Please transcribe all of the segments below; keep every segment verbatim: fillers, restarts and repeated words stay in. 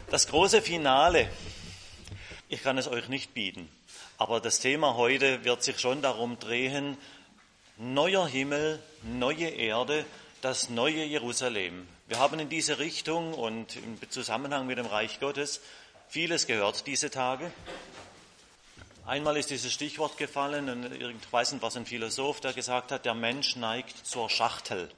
Das große Finale, ich kann es euch nicht bieten, aber das Thema heute wird sich schon darum drehen, neuer Himmel, neue Erde, das neue Jerusalem. Wir haben in diese Richtung und im Zusammenhang mit dem Reich Gottes vieles gehört diese Tage. Einmal ist dieses Stichwort gefallen und ich weiß nicht, was ein Philosoph, der gesagt hat, der Mensch neigt zur Schachtel.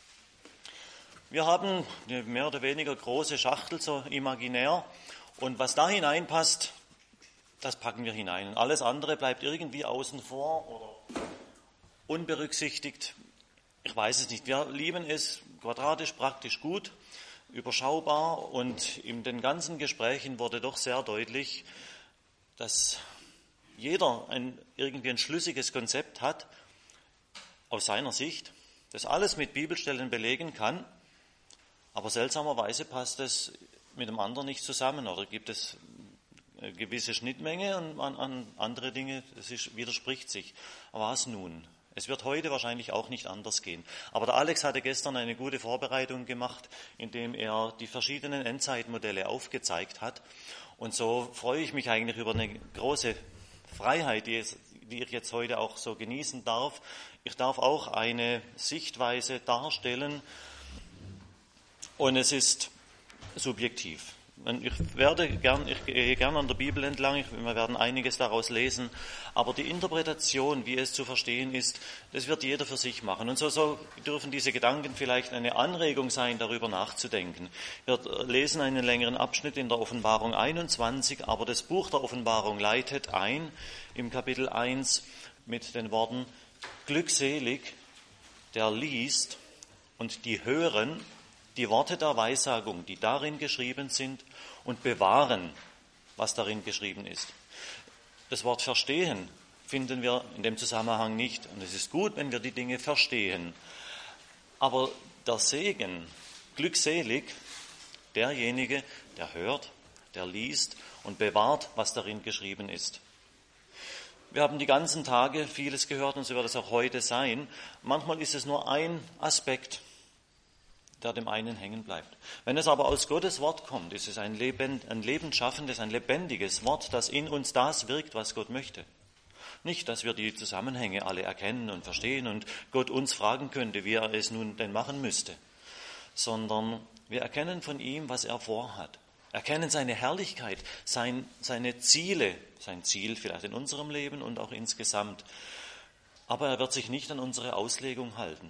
Wir haben eine mehr oder weniger große Schachtel, so imaginär, und was da hineinpasst, das packen wir hinein. Und alles andere bleibt irgendwie außen vor oder unberücksichtigt. Ich weiß es nicht. Wir lieben es quadratisch, praktisch gut, überschaubar, und in den ganzen Gesprächen wurde doch sehr deutlich, dass jeder ein, irgendwie ein schlüssiges Konzept hat aus seiner Sicht, das alles mit Bibelstellen belegen kann, aber seltsamerweise passt es mit dem anderen nicht zusammen oder gibt es eine gewisse Schnittmenge und an, an andere Dinge, das ist, widerspricht sich. Aber was nun? Es wird heute wahrscheinlich auch nicht anders gehen. Aber der Alex hatte gestern eine gute Vorbereitung gemacht, indem er die verschiedenen Endzeitmodelle aufgezeigt hat. Und so freue ich mich eigentlich über eine große Freiheit, die, es, die ich jetzt heute auch so genießen darf. Ich darf auch eine Sichtweise darstellen und es ist subjektiv. Ich werde gern, ich gehe gern an der Bibel entlang, ich, wir werden einiges daraus lesen, aber die Interpretation, wie es zu verstehen ist, das wird jeder für sich machen. Und so, so dürfen diese Gedanken vielleicht eine Anregung sein, darüber nachzudenken. Wir lesen einen längeren Abschnitt in der Offenbarung einundzwanzig, aber das Buch der Offenbarung leitet ein im Kapitel eins mit den Worten: Glückselig, der liest und die hören die Worte der Weissagung, die darin geschrieben sind, und bewahren, was darin geschrieben ist. Das Wort verstehen finden wir in dem Zusammenhang nicht. Und es ist gut, wenn wir die Dinge verstehen. Aber der Segen, glückselig, derjenige, der hört, der liest und bewahrt, was darin geschrieben ist. Wir haben die ganzen Tage vieles gehört und so wird es auch heute sein. Manchmal ist es nur ein Aspekt, der dem einen hängen bleibt. Wenn es aber aus Gottes Wort kommt, ist es ein, Leben, ein lebensschaffendes, ein lebendiges Wort, das in uns das wirkt, was Gott möchte. Nicht, dass wir die Zusammenhänge alle erkennen und verstehen und Gott uns fragen könnte, wie er es nun denn machen müsste, sondern wir erkennen von ihm, was er vorhat. Erkennen seine Herrlichkeit, sein, seine Ziele, sein Ziel vielleicht in unserem Leben und auch insgesamt. Aber er wird sich nicht an unsere Auslegung halten,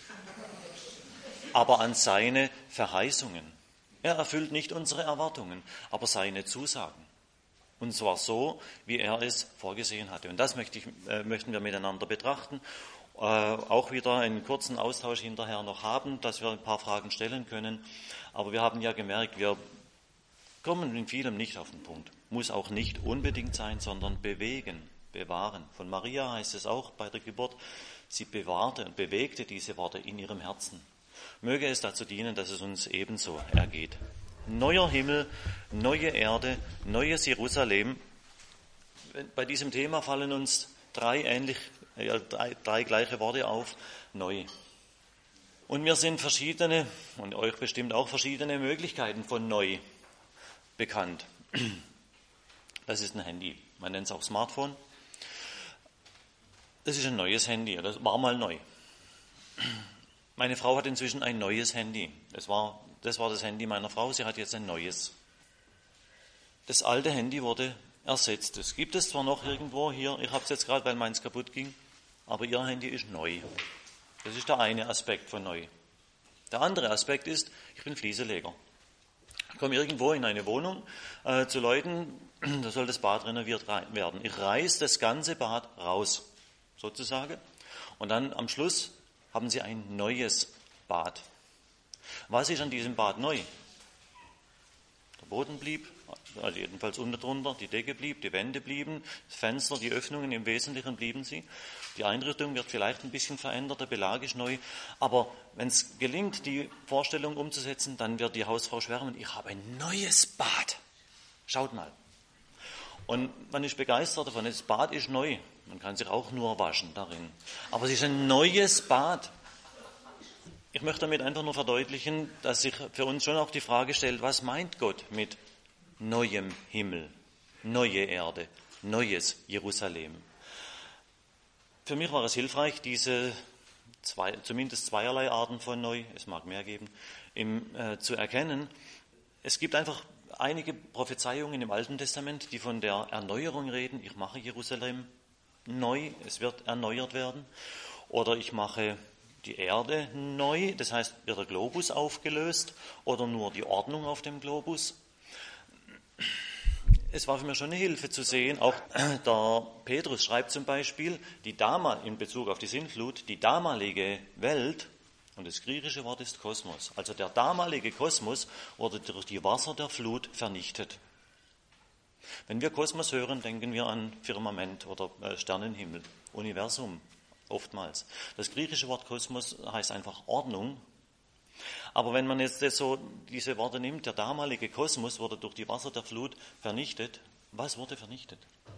aber an seine Verheißungen. Er erfüllt nicht unsere Erwartungen, aber seine Zusagen. Und zwar so, wie er es vorgesehen hatte. Und das möchte ich, äh, möchten wir miteinander betrachten. Äh, auch wieder einen kurzen Austausch hinterher noch haben, dass wir ein paar Fragen stellen können. Aber wir haben ja gemerkt, wir kommen in vielem nicht auf den Punkt. Muss auch nicht unbedingt sein, sondern bewegen, bewahren. Von Maria heißt es auch bei der Geburt, sie bewahrte und bewegte diese Worte in ihrem Herzen. Möge es dazu dienen, dass es uns ebenso ergeht. Neuer Himmel, neue Erde, neues Jerusalem. Bei diesem Thema fallen uns drei ähnlich, äh, drei, drei gleiche Worte auf. Neu. Und mir sind verschiedene, und euch bestimmt auch verschiedene Möglichkeiten von neu bekannt. Das ist ein Handy. Man nennt es auch Smartphone. Das ist ein neues Handy. Das war mal neu. Meine Frau hat inzwischen ein neues Handy. Das war, das war das Handy meiner Frau, sie hat jetzt ein neues. Das alte Handy wurde ersetzt. Es gibt es zwar noch irgendwo hier, ich habe es jetzt gerade, weil meins kaputt ging, aber ihr Handy ist neu. Das ist der eine Aspekt von neu. Der andere Aspekt ist, ich bin Flieseleger. Ich komme irgendwo in eine Wohnung äh, zu Leuten, da soll das Bad renoviert werden. Ich reiße das ganze Bad raus, sozusagen, und dann am Schluss haben sie ein neues Bad. Was ist an diesem Bad neu? Der Boden blieb, also jedenfalls unten drunter, die Decke blieb, die Wände blieben, das Fenster, die Öffnungen im Wesentlichen blieben sie. Die Einrichtung wird vielleicht ein bisschen verändert, der Belag ist neu. Aber wenn es gelingt, die Vorstellung umzusetzen, dann wird die Hausfrau schwärmen, ich habe ein neues Bad. Schaut mal. Und man ist begeistert davon, das Bad ist neu. Man kann sich auch nur waschen darin. Aber es ist ein neues Bad. Ich möchte damit einfach nur verdeutlichen, dass sich für uns schon auch die Frage stellt, was meint Gott mit neuem Himmel, neue Erde, neues Jerusalem. Für mich war es hilfreich, diese zwei, zumindest zweierlei Arten von neu, es mag mehr geben, im, äh, zu erkennen. Es gibt einfach einige Prophezeiungen im Alten Testament, die von der Erneuerung reden. Ich mache Jerusalem neu, es wird erneuert werden. Oder ich mache die Erde neu, das heißt, wird der Globus aufgelöst oder nur die Ordnung auf dem Globus. Es war für mich schon eine Hilfe zu sehen, auch der Petrus schreibt zum Beispiel, die damal, in Bezug auf die Sintflut, die damalige Welt, und das griechische Wort ist Kosmos, also der damalige Kosmos wurde durch die Wasser der Flut vernichtet. Wenn wir Kosmos hören, denken wir an Firmament oder Sternenhimmel, Universum oftmals. Das griechische Wort Kosmos heißt einfach Ordnung. Aber wenn man jetzt so diese Worte nimmt, der damalige Kosmos wurde durch die Wasser der Flut vernichtet. Was wurde vernichtet?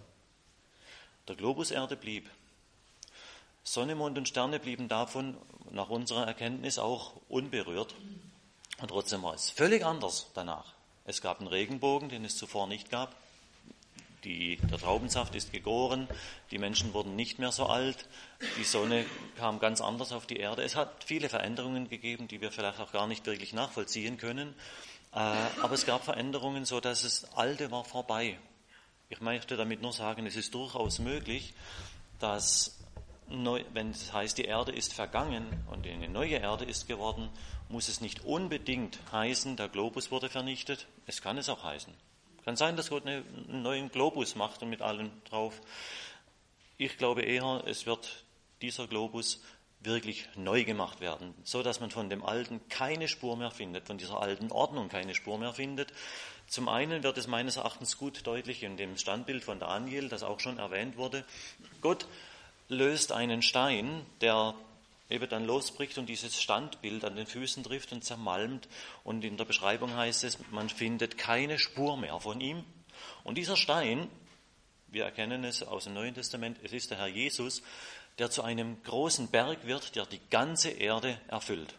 Der Globus Erde blieb. Sonne, Mond und Sterne blieben davon nach unserer Erkenntnis auch unberührt. Und trotzdem war es völlig anders danach. Es gab einen Regenbogen, den es zuvor nicht gab. Die, der Traubensaft ist gegoren, die Menschen wurden nicht mehr so alt, die Sonne kam ganz anders auf die Erde. Es hat viele Veränderungen gegeben, die wir vielleicht auch gar nicht wirklich nachvollziehen können. Äh, aber es gab Veränderungen, so dass das Alte war vorbei. Ich möchte damit nur sagen, es ist durchaus möglich, dass, neu, wenn es heißt, die Erde ist vergangen und eine neue Erde ist geworden, muss es nicht unbedingt heißen, der Globus wurde vernichtet. Es kann es auch heißen. Kann sein, dass Gott einen neuen Globus macht und mit allem drauf. Ich glaube eher, es wird dieser Globus wirklich neu gemacht werden, so dass man von dem Alten keine Spur mehr findet, von dieser alten Ordnung keine Spur mehr findet. Zum einen wird es meines Erachtens gut deutlich in dem Standbild von Daniel, das auch schon erwähnt wurde. Gott löst einen Stein, der eben dann losbricht und dieses Standbild an den Füßen trifft und zermalmt. Und in der Beschreibung heißt es, man findet keine Spur mehr von ihm. Und dieser Stein, wir erkennen es aus dem Neuen Testament, es ist der Herr Jesus, der zu einem großen Berg wird, der die ganze Erde erfüllt.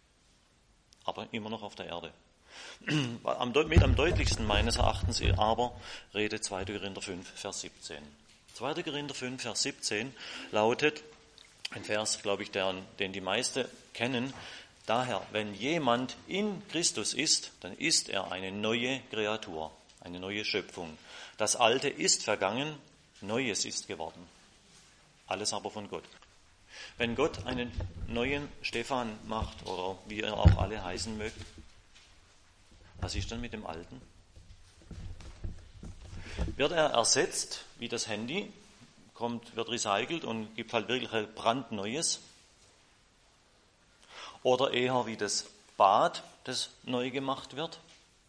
Aber immer noch auf der Erde. Am, mit am deutlichsten meines Erachtens aber redet zweiter Korinther fünf, Vers siebzehn. zweiter Korinther fünf, Vers siebzehn lautet, ein Vers, glaube ich, der, den die meisten kennen. Daher, wenn jemand in Christus ist, dann ist er eine neue Kreatur, eine neue Schöpfung. Das Alte ist vergangen, Neues ist geworden. Alles aber von Gott. Wenn Gott einen neuen Stephan macht, oder wie er auch alle heißen mögt, was ist dann mit dem Alten? Wird er ersetzt wie das Handy? Kommt, wird recycelt und gibt halt wirklich ein brandneues. Oder eher wie das Bad, das neu gemacht wird.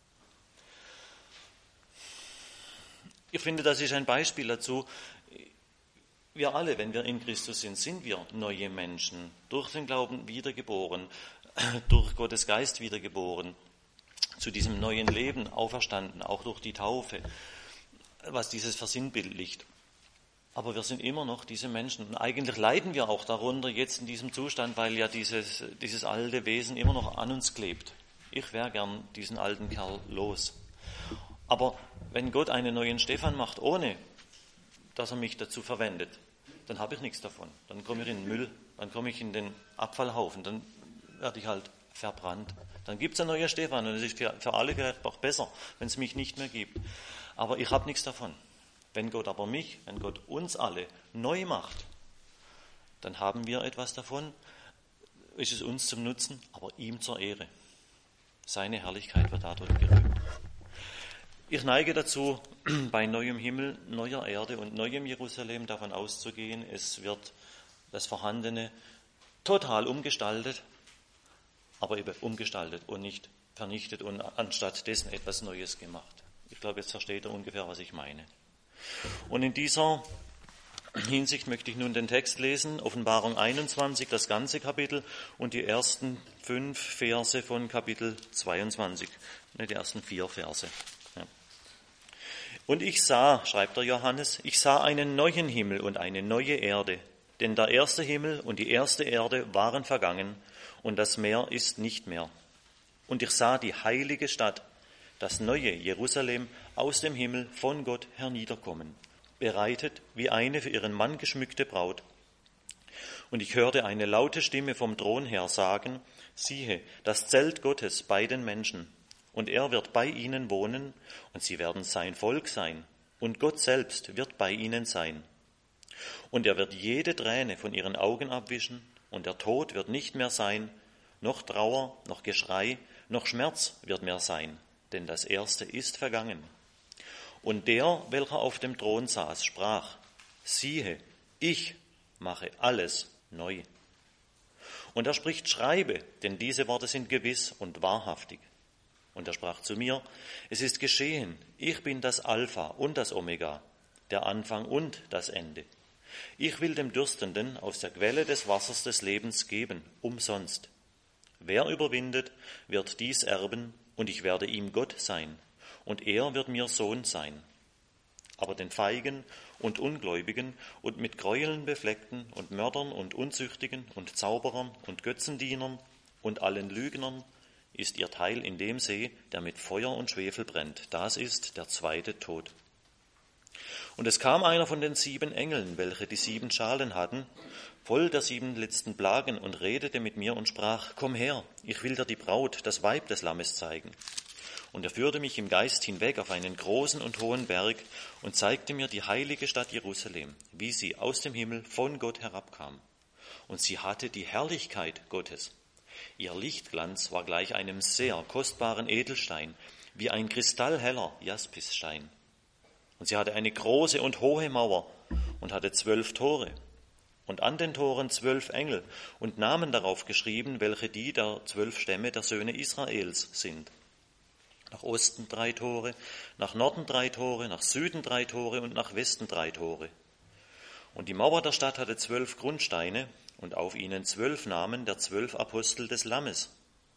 Ich finde, das ist ein Beispiel dazu. Wir alle, wenn wir in Christus sind, sind wir neue Menschen. Durch den Glauben wiedergeboren, durch Gottes Geist wiedergeboren, zu diesem neuen Leben auferstanden, auch durch die Taufe, was dieses versinnbildlicht. Aber wir sind immer noch diese Menschen. Und eigentlich leiden wir auch darunter jetzt in diesem Zustand, weil ja dieses, dieses alte Wesen immer noch an uns klebt. Ich wäre gern diesen alten Kerl los. Aber wenn Gott einen neuen Stephan macht, ohne dass er mich dazu verwendet, dann habe ich nichts davon. Dann komme ich in den Müll, dann komme ich in den Abfallhaufen, dann werde ich halt verbrannt. Dann gibt es einen neuen Stephan und es ist für, für alle vielleicht auch besser, wenn es mich nicht mehr gibt. Aber ich habe nichts davon. Wenn Gott aber mich, wenn Gott uns alle neu macht, dann haben wir etwas davon, ist es uns zum Nutzen, aber ihm zur Ehre. Seine Herrlichkeit wird dadurch gerühmt. Ich neige dazu, bei neuem Himmel, neuer Erde und neuem Jerusalem davon auszugehen, es wird das Vorhandene total umgestaltet, aber eben umgestaltet und nicht vernichtet und anstatt dessen etwas Neues gemacht. Ich glaube, jetzt versteht ihr ungefähr, was ich meine. Und in dieser Hinsicht möchte ich nun den Text lesen, Offenbarung einundzwanzig, das ganze Kapitel und die ersten fünf Verse von Kapitel zweiundzwanzig, ne, die ersten vier Verse. Ja. Und ich sah, schreibt der Johannes, ich sah einen neuen Himmel und eine neue Erde, denn der erste Himmel und die erste Erde waren vergangen und das Meer ist nicht mehr. Und ich sah die heilige Stadt, das neue Jerusalem aus dem Himmel von Gott herniederkommen, bereitet wie eine für ihren Mann geschmückte Braut. Und ich hörte eine laute Stimme vom Thron her sagen, siehe, das Zelt Gottes bei den Menschen, und er wird bei ihnen wohnen, und sie werden sein Volk sein, und Gott selbst wird bei ihnen sein. Und er wird jede Träne von ihren Augen abwischen, und der Tod wird nicht mehr sein, noch Trauer, noch Geschrei, noch Schmerz wird mehr sein, denn das Erste ist vergangen. Und der, welcher auf dem Thron saß, sprach, siehe, ich mache alles neu. Und er spricht, schreibe, denn diese Worte sind gewiss und wahrhaftig. Und er sprach zu mir, es ist geschehen, ich bin das Alpha und das Omega, der Anfang und das Ende. Ich will dem Dürstenden aus der Quelle des Wassers des Lebens geben, umsonst. Wer überwindet, wird dies erben, und ich werde ihm Gott sein, und er wird mir Sohn sein. Aber den Feigen und Ungläubigen und mit Gräueln befleckten und Mördern und Unzüchtigen und Zauberern und Götzendienern und allen Lügnern ist ihr Teil in dem See, der mit Feuer und Schwefel brennt. Das ist der zweite Tod. Und es kam einer von den sieben Engeln, welche die sieben Schalen hatten, voll der sieben letzten Plagen, und redete mit mir und sprach, komm her, ich will dir die Braut, das Weib des Lammes zeigen. Und er führte mich im Geist hinweg auf einen großen und hohen Berg und zeigte mir die heilige Stadt Jerusalem, wie sie aus dem Himmel von Gott herabkam. Und sie hatte die Herrlichkeit Gottes. Ihr Lichtglanz war gleich einem sehr kostbaren Edelstein, wie ein kristallheller Jaspisstein. Und sie hatte eine große und hohe Mauer und hatte zwölf Tore. Und an den Toren zwölf Engel und Namen darauf geschrieben, welche die der zwölf Stämme der Söhne Israels sind. Nach Osten drei Tore, nach Norden drei Tore, nach Süden drei Tore und nach Westen drei Tore. Und die Mauer der Stadt hatte zwölf Grundsteine und auf ihnen zwölf Namen der zwölf Apostel des Lammes.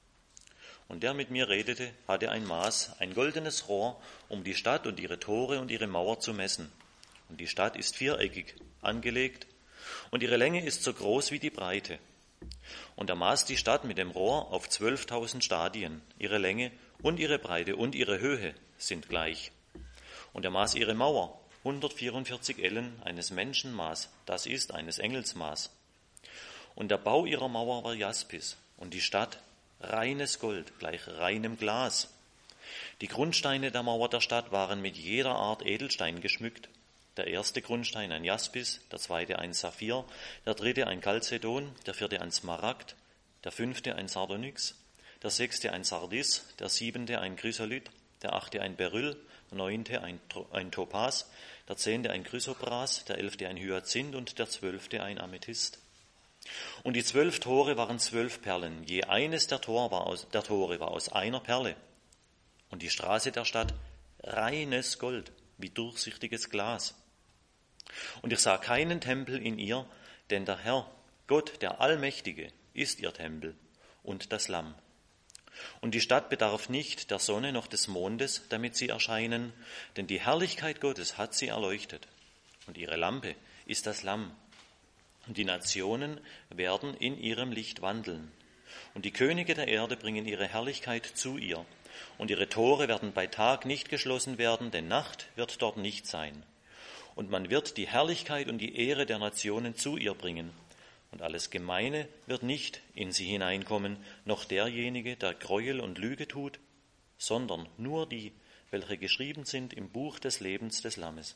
Und der mit mir redete, hatte ein Maß, ein goldenes Rohr, um die Stadt und ihre Tore und ihre Mauer zu messen. Und die Stadt ist viereckig angelegt und ihre Länge ist so groß wie die Breite. Und er maß die Stadt mit dem Rohr auf zwölftausend Stadien. Ihre Länge und ihre Breite und ihre Höhe sind gleich. Und er maß ihre Mauer, hundertvierundvierzig Ellen, eines Menschenmaß, das ist eines Engelsmaß. Und der Bau ihrer Mauer war Jaspis und die Stadt reines Gold, gleich reinem Glas. Die Grundsteine der Mauer der Stadt waren mit jeder Art Edelstein geschmückt. Der erste Grundstein ein Jaspis, der zweite ein Saphir, der dritte ein Chalcedon, der vierte ein Smaragd, der fünfte ein Sardonyx, der sechste ein Sardis, der siebente ein Chrysolith, der achte ein Beryl, der neunte ein, ein Topas, der zehnte ein Chrysopras, der elfte ein Hyazinth und der zwölfte ein Amethyst. Und die zwölf Tore waren zwölf Perlen, je eines der, Tor war aus, der Tore war aus einer Perle. Und die Straße der Stadt reines Gold, wie durchsichtiges Glas. Und ich sah keinen Tempel in ihr, denn der Herr, Gott, der Allmächtige, ist ihr Tempel und das Lamm. Und die Stadt bedarf nicht der Sonne noch des Mondes, damit sie erscheinen, denn die Herrlichkeit Gottes hat sie erleuchtet. Und ihre Lampe ist das Lamm. Und die Nationen werden in ihrem Licht wandeln. Und die Könige der Erde bringen ihre Herrlichkeit zu ihr. Und ihre Tore werden bei Tag nicht geschlossen werden, denn Nacht wird dort nicht sein. Und man wird die Herrlichkeit und die Ehre der Nationen zu ihr bringen. Und alles Gemeine wird nicht in sie hineinkommen, noch derjenige, der Gräuel und Lüge tut, sondern nur die, welche geschrieben sind im Buch des Lebens des Lammes.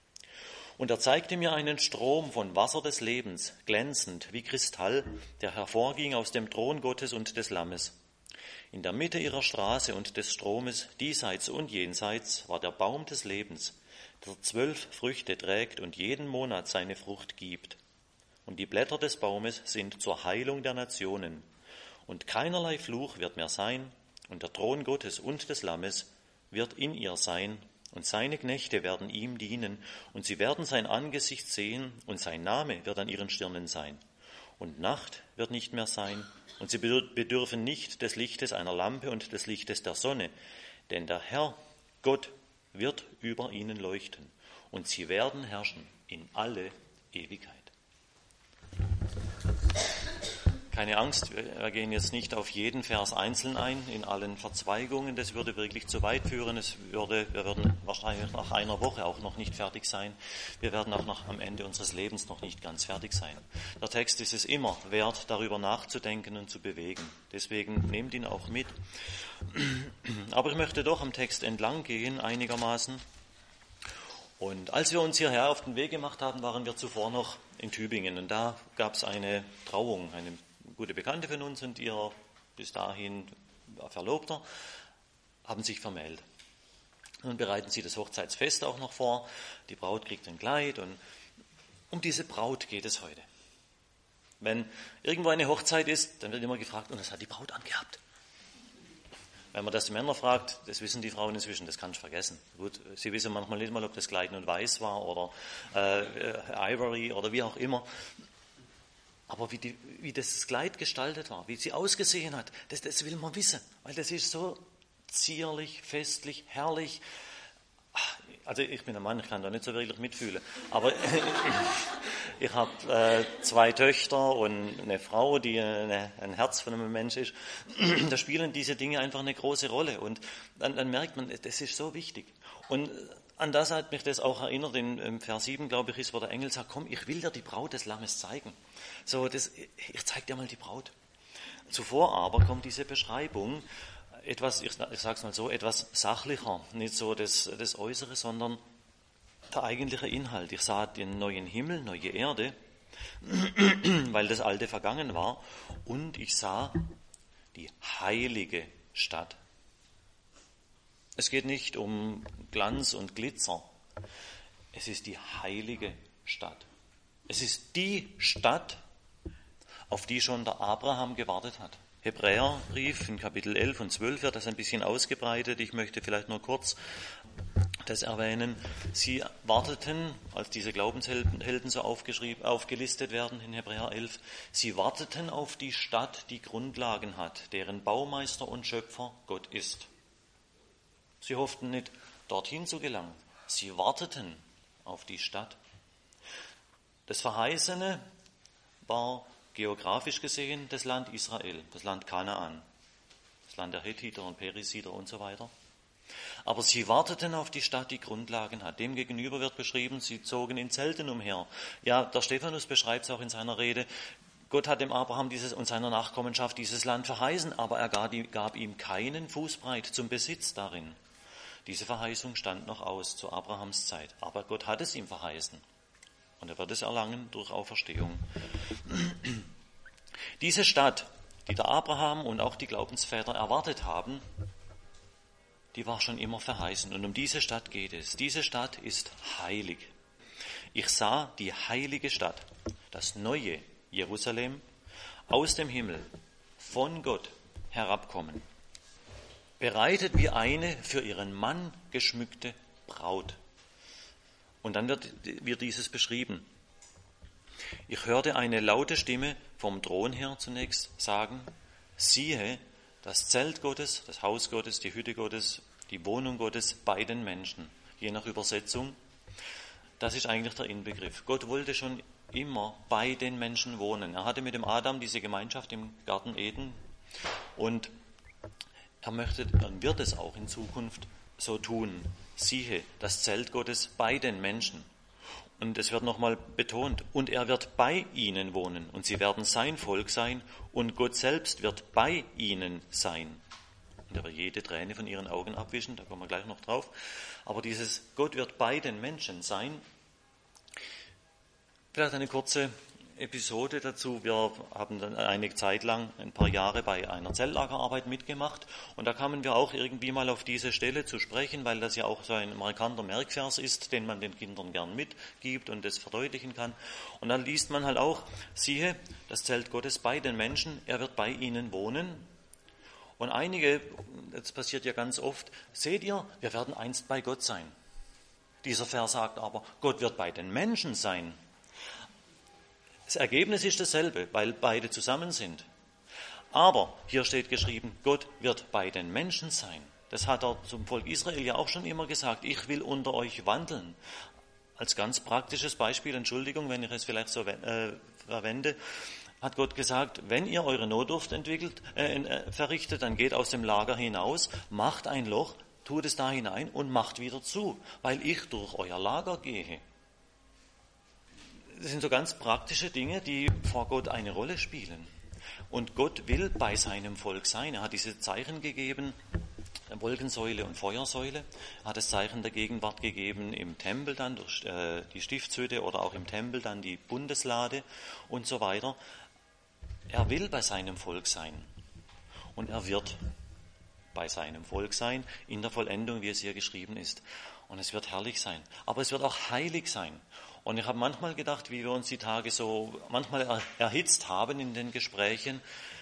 Und er zeigte mir einen Strom von Wasser des Lebens, glänzend wie Kristall, der hervorging aus dem Thron Gottes und des Lammes. In der Mitte ihrer Straße und des Stromes, diesseits und jenseits, war der Baum des Lebens, der zwölf Früchte trägt und jeden Monat seine Frucht gibt. Und die Blätter des Baumes sind zur Heilung der Nationen. Und keinerlei Fluch wird mehr sein, und der Thron Gottes und des Lammes wird in ihr sein, und seine Knechte werden ihm dienen, und sie werden sein Angesicht sehen, und sein Name wird an ihren Stirnen sein. Und Nacht wird nicht mehr sein, und sie bedürfen nicht des Lichtes einer Lampe und des Lichtes der Sonne, denn der Herr, Gott, wird über ihnen leuchten, und sie werden herrschen in alle Ewigkeit. keine Angst, wir gehen jetzt nicht auf jeden Vers einzeln ein, in allen Verzweigungen. Das würde wirklich zu weit führen. Es würde, wir würden wahrscheinlich nach einer Woche auch noch nicht fertig sein. Wir werden auch noch am Ende unseres Lebens noch nicht ganz fertig sein. Der Text ist es immer wert, darüber nachzudenken und zu bewegen. Deswegen nehmt ihn auch mit. Aber ich möchte doch am Text entlang gehen, einigermaßen. Und als wir uns hierher auf den Weg gemacht haben, waren wir zuvor noch in Tübingen. Und da gab es eine Trauung, eine gute Bekannte von uns und ihr bis dahin Verlobter haben sich vermählt. Nun bereiten sie das Hochzeitsfest auch noch vor. Die Braut kriegt ein Kleid und um diese Braut geht es heute. Wenn irgendwo eine Hochzeit ist, dann wird immer gefragt, und was hat die Braut angehabt? Wenn man das die Männer fragt, das wissen die Frauen inzwischen, das kannst du vergessen. Gut, sie wissen manchmal nicht mal, ob das Kleid nun weiß war oder äh, Ivory oder wie auch immer. Aber wie, die, wie das Kleid gestaltet war, wie sie ausgesehen hat, das, das will man wissen, weil das ist so zierlich, festlich, herrlich. Also ich bin ein Mann, ich kann da nicht so wirklich mitfühlen, aber ich habe äh, zwei Töchter und eine Frau, die eine, ein Herz von einem Mensch ist. Da spielen diese Dinge einfach eine große Rolle und dann, dann merkt man, das ist so wichtig. Und an das hat mich das auch erinnert, in, in Vers sieben, glaube ich, ist, wo der Engel sagt, komm, ich will dir die Braut des Lammes zeigen. So, das, ich zeige dir mal die Braut. Zuvor aber kommt diese Beschreibung, etwas, ich, ich sage es mal so, etwas sachlicher, nicht so das, das Äußere, sondern der eigentliche Inhalt. Ich sah den neuen Himmel, neue Erde, weil das Alte vergangen war, und ich sah die heilige Stadt. Es geht nicht um Glanz und Glitzer, es ist die heilige Stadt. Es ist die Stadt, auf die schon der Abraham gewartet hat. Hebräerbrief in Kapitel elf und zwölf wird das ein bisschen ausgebreitet. Ich möchte vielleicht nur kurz das erwähnen. Sie warteten, als diese Glaubenshelden so aufgelistet werden in Hebräer elf, sie warteten auf die Stadt, die Grundlagen hat, deren Baumeister und Schöpfer Gott ist. Sie hofften nicht, dorthin zu gelangen. Sie warteten auf die Stadt. Das Verheißene war geografisch gesehen das Land Israel, das Land Kanaan, das Land der Hethiter und Perisiter und so weiter. Aber sie warteten auf die Stadt, die Grundlagen hat. Demgegenüber wird beschrieben, sie zogen in Zelten umher. Ja, der Stephanus beschreibt es auch in seiner Rede. Gott hat dem Abraham dieses und seiner Nachkommenschaft dieses Land verheißen, aber er gab ihm keinen Fußbreit zum Besitz darin. Diese Verheißung stand noch aus zu Abrahams Zeit, aber Gott hat es ihm verheißen. Und er wird es erlangen durch Auferstehung. Diese Stadt, die der Abraham und auch die Glaubensväter erwartet haben, die war schon immer verheißen. Und um diese Stadt geht es. Diese Stadt ist heilig. Ich sah die heilige Stadt, das neue Jerusalem, aus dem Himmel, von Gott herabkommen, bereitet wie eine für ihren Mann geschmückte Braut. Und dann wird, wird dieses beschrieben. Ich hörte eine laute Stimme vom Thron her zunächst sagen, siehe, das Zelt Gottes, das Haus Gottes, die Hütte Gottes, die Wohnung Gottes bei den Menschen. Je nach Übersetzung. Das ist eigentlich der Inbegriff. Gott wollte schon immer bei den Menschen wohnen. Er hatte mit dem Adam diese Gemeinschaft im Garten Eden und er möchte, er wird es auch in Zukunft so tun. Siehe, das Zelt Gottes bei den Menschen. Und es wird nochmal betont, und er wird bei ihnen wohnen und sie werden sein Volk sein und Gott selbst wird bei ihnen sein. Und er wird jede Träne von ihren Augen abwischen, da kommen wir gleich noch drauf. Aber dieses Gott wird bei den Menschen sein, vielleicht eine kurze Episode dazu. Wir haben dann eine Zeit lang, ein paar Jahre bei einer Zelllagerarbeit mitgemacht und da kamen wir auch irgendwie mal auf diese Stelle zu sprechen, weil das ja auch so ein markanter Merkvers ist, den man den Kindern gern mitgibt und das verdeutlichen kann. Und dann liest man halt auch, siehe, das Zelt Gottes bei den Menschen, er wird bei ihnen wohnen. Und einige, das passiert ja ganz oft, seht ihr, wir werden einst bei Gott sein. Dieser Vers sagt aber, Gott wird bei den Menschen sein. Das Ergebnis ist dasselbe, weil beide zusammen sind. Aber hier steht geschrieben, Gott wird bei den Menschen sein. Das hat er zum Volk Israel ja auch schon immer gesagt. Ich will unter euch wandeln. Als ganz praktisches Beispiel, Entschuldigung, wenn ich es vielleicht so äh, verwende, hat Gott gesagt, wenn ihr eure Notdurft entwickelt, äh, verrichtet, dann geht aus dem Lager hinaus, macht ein Loch, tut es da hinein und macht wieder zu, weil ich durch euer Lager gehe. Das sind so ganz praktische Dinge, die vor Gott eine Rolle spielen. Und Gott will bei seinem Volk sein. Er hat diese Zeichen gegeben, Wolkensäule und Feuersäule. Er hat das Zeichen der Gegenwart gegeben im Tempel dann, durch äh, die Stiftshütte oder auch im Tempel dann die Bundeslade und so weiter. Er will bei seinem Volk sein. Und er wird bei seinem Volk sein, in der Vollendung, wie es hier geschrieben ist. Und es wird herrlich sein. Aber es wird auch heilig sein. Und ich habe manchmal gedacht, wie wir uns die Tage so manchmal erhitzt haben in den Gesprächen,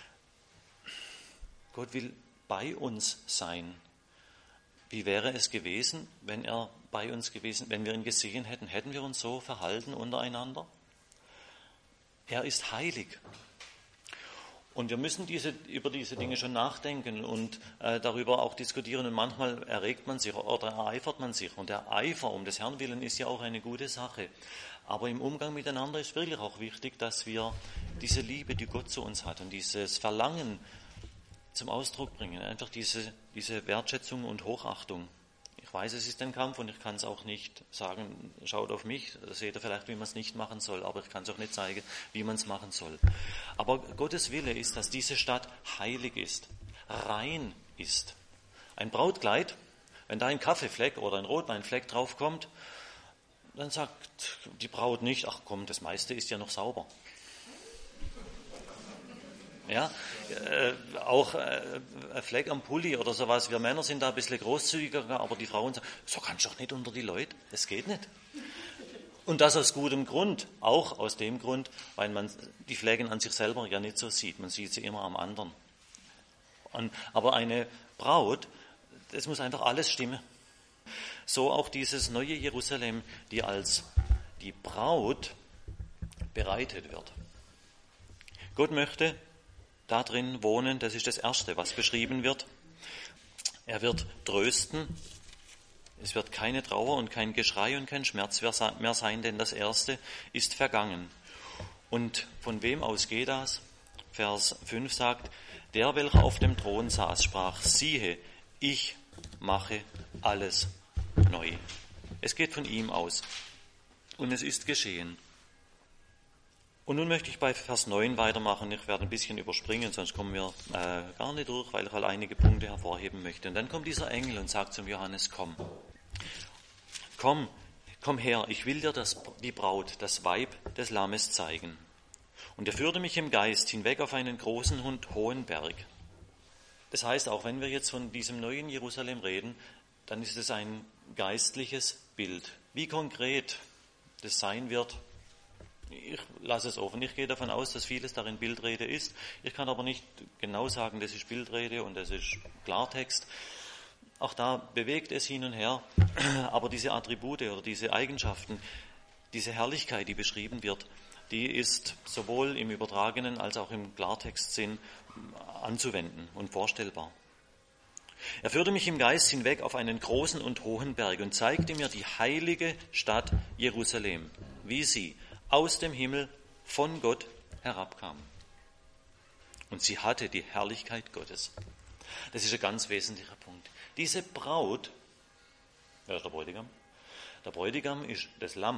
Gott will bei uns sein. Wie wäre es gewesen, wenn er bei uns gewesen, wenn wir ihn gesehen hätten? Hätten wir uns so verhalten untereinander? Er ist heilig. Und wir müssen diese, über diese Dinge schon nachdenken und äh, darüber auch diskutieren. Und manchmal erregt man sich oder ereifert man sich. Und der Eifer um des Herrn willen ist ja auch eine gute Sache. Aber im Umgang miteinander ist wirklich auch wichtig, dass wir diese Liebe, die Gott zu uns hat und dieses Verlangen zum Ausdruck bringen. Einfach diese, diese Wertschätzung und Hochachtung. Ich weiß, es ist ein Kampf und ich kann es auch nicht sagen, schaut auf mich, da seht ihr vielleicht, wie man es nicht machen soll, aber ich kann es auch nicht zeigen, wie man es machen soll. Aber Gottes Wille ist, dass diese Stadt heilig ist, rein ist. Ein Brautkleid, wenn da ein Kaffeefleck oder ein Rotweinfleck draufkommt, dann sagt die Braut nicht, ach komm, das meiste ist ja noch sauber. Ja, äh, auch äh, ein Fleck am Pulli oder sowas. Wir Männer sind da ein bisschen großzügiger, aber die Frauen sagen, so kannst du doch nicht unter die Leute, das geht nicht. Und das aus gutem Grund, auch aus dem Grund, weil man die Flecken an sich selber ja nicht so sieht, man sieht sie immer am anderen. Und, aber eine Braut, das muss einfach alles stimmen. So auch dieses neue Jerusalem, die als die Braut bereitet wird. Gott möchte da drin wohnen, das ist das Erste, was beschrieben wird. Er wird trösten. Es wird keine Trauer und kein Geschrei und kein Schmerz mehr sein, denn das Erste ist vergangen. Und von wem aus geht das? Vers fünf sagt, der, welcher auf dem Thron saß, sprach, siehe, ich mache alles neu. Es geht von ihm aus. Und es ist geschehen. Und nun möchte ich bei Vers neun weitermachen. Ich werde ein bisschen überspringen, sonst kommen wir äh, gar nicht durch, weil ich halt einige Punkte hervorheben möchte. Und dann kommt dieser Engel und sagt zum Johannes, komm, komm, komm her, ich will dir das, die Braut, das Weib des Lammes zeigen. Und er führte mich im Geist hinweg auf einen großen und hohen Berg. Das heißt, auch wenn wir jetzt von diesem neuen Jerusalem reden, dann ist es ein geistliches Bild. Wie konkret das sein wird, ich lasse es offen. Ich gehe davon aus, dass vieles darin Bildrede ist. Ich kann aber nicht genau sagen, das ist Bildrede und das ist Klartext. Auch da bewegt es hin und her. Aber diese Attribute oder diese Eigenschaften, diese Herrlichkeit, die beschrieben wird, die ist sowohl im übertragenen als auch im Klartextsinn anzuwenden und vorstellbar. Er führte mich im Geist hinweg auf einen großen und hohen Berg und zeigte mir die heilige Stadt Jerusalem, wie sie aus dem Himmel von Gott herabkam. Und sie hatte die Herrlichkeit Gottes. Das ist ein ganz wesentlicher Punkt. Diese Braut, wer ist der Bräutigam? Der Bräutigam ist das Lamm.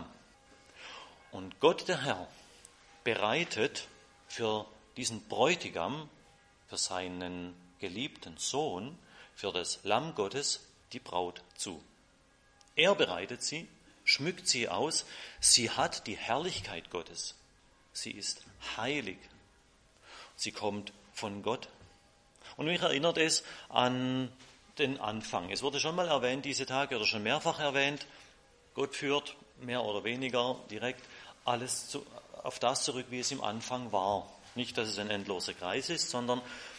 Und Gott, der Herr, bereitet für diesen Bräutigam, für seinen geliebten Sohn, für das Lamm Gottes die Braut zu. Er bereitet sie, schmückt sie aus, sie hat die Herrlichkeit Gottes. Sie ist heilig. Sie kommt von Gott. Und mich erinnert es an den Anfang. Es wurde schon mal erwähnt diese Tage oder schon mehrfach erwähnt, Gott führt mehr oder weniger direkt alles zu, auf das zurück, wie es im Anfang war. Nicht, dass es ein endloser Kreis ist, sondern,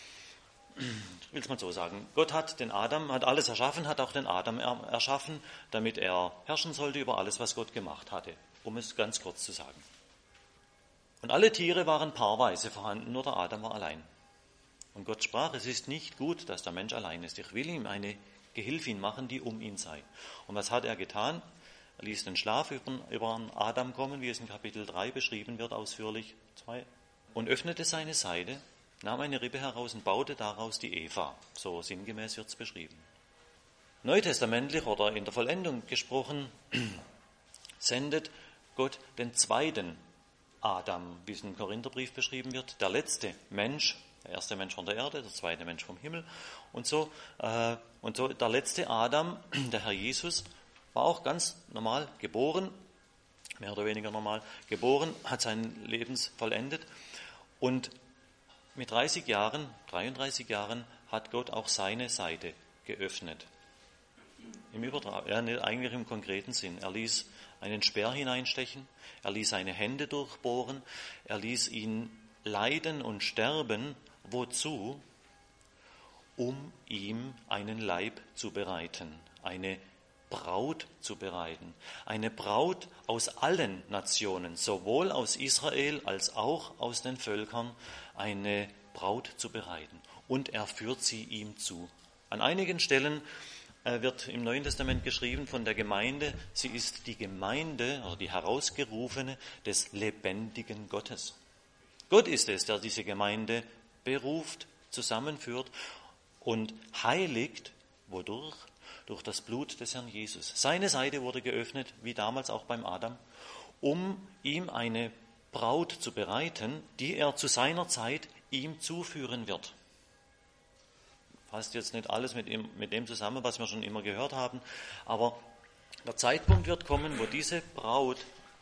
ich will es mal so sagen, Gott hat den Adam, hat alles erschaffen, hat auch den Adam erschaffen, damit er herrschen sollte über alles, was Gott gemacht hatte, um es ganz kurz zu sagen. Und alle Tiere waren paarweise vorhanden, nur der Adam war allein. Und Gott sprach, es ist nicht gut, dass der Mensch allein ist. Ich will ihm eine Gehilfin machen, die um ihn sei. Und was hat er getan? Er ließ den Schlaf über, über Adam kommen, wie es in Kapitel drei beschrieben wird, ausführlich. Zwei. und öffnete seine Seite, nahm eine Rippe heraus und baute daraus die Eva. So sinngemäß wird es beschrieben. Neutestamentlich oder in der Vollendung gesprochen, sendet Gott den zweiten Adam, wie es im Korintherbrief beschrieben wird, der letzte Mensch, der erste Mensch von der Erde, der zweite Mensch vom Himmel und so. Äh, und so der letzte Adam, der Herr Jesus, war auch ganz normal geboren, mehr oder weniger normal geboren, hat sein Leben vollendet und mit dreißig Jahren, dreiunddreißig Jahren hat Gott auch seine Seite geöffnet. Im Übertrag, ja, eigentlich im konkreten Sinn. Er ließ einen Speer hineinstechen, er ließ seine Hände durchbohren, er ließ ihn leiden und sterben. Wozu? Um ihm einen Leib zu bereiten, eine Braut zu bereiten. Eine Braut aus allen Nationen, sowohl aus Israel als auch aus den Völkern, eine Braut zu bereiten. Und er führt sie ihm zu. An einigen Stellen wird im Neuen Testament geschrieben von der Gemeinde, sie ist die Gemeinde oder die Herausgerufene des lebendigen Gottes. Gott ist es, der diese Gemeinde beruft, zusammenführt und heiligt. Wodurch? Durch das Blut des Herrn Jesus. Seine Seite wurde geöffnet, wie damals auch beim Adam, um ihm eine Braut zu bereiten, die er zu seiner Zeit ihm zuführen wird. Fasst jetzt nicht alles mit, ihm, mit dem zusammen, was wir schon immer gehört haben, aber der Zeitpunkt wird kommen, wo diese Braut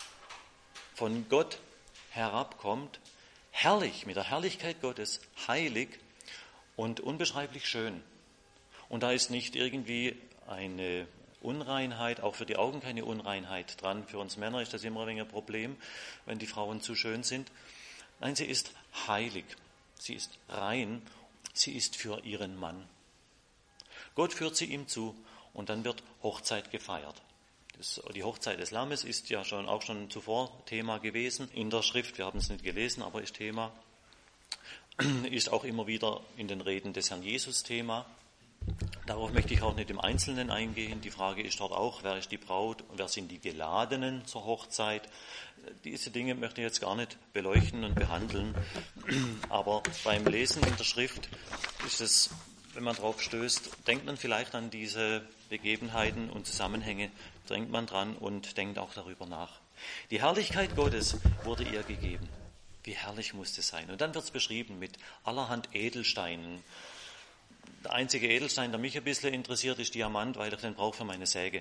von Gott herabkommt, herrlich, mit der Herrlichkeit Gottes, heilig und unbeschreiblich schön. Und da ist nicht irgendwie eine Unreinheit, auch für die Augen keine Unreinheit dran. Für uns Männer ist das immer ein wenig ein Problem, wenn die Frauen zu schön sind. Nein, sie ist heilig, sie ist rein, sie ist für ihren Mann. Gott führt sie ihm zu und dann wird Hochzeit gefeiert. Das, die Hochzeit des Lammes ist ja schon, auch schon zuvor Thema gewesen in der Schrift. Wir haben es nicht gelesen, aber ist Thema. Ist auch immer wieder in den Reden des Herrn Jesus Thema. Darauf möchte ich auch nicht im Einzelnen eingehen. Die Frage ist dort auch, wer ist die Braut und wer sind die Geladenen zur Hochzeit. Diese Dinge möchte ich jetzt gar nicht beleuchten und behandeln. Aber beim Lesen in der Schrift ist es, wenn man drauf stößt, denkt man vielleicht an diese Begebenheiten und Zusammenhänge, denkt man dran und denkt auch darüber nach. Die Herrlichkeit Gottes wurde ihr gegeben. Wie herrlich muss es sein. Und dann wird es beschrieben mit allerhand Edelsteinen. Der einzige Edelstein, der mich ein bisschen interessiert, ist Diamant, weil ich den brauche für meine Säge.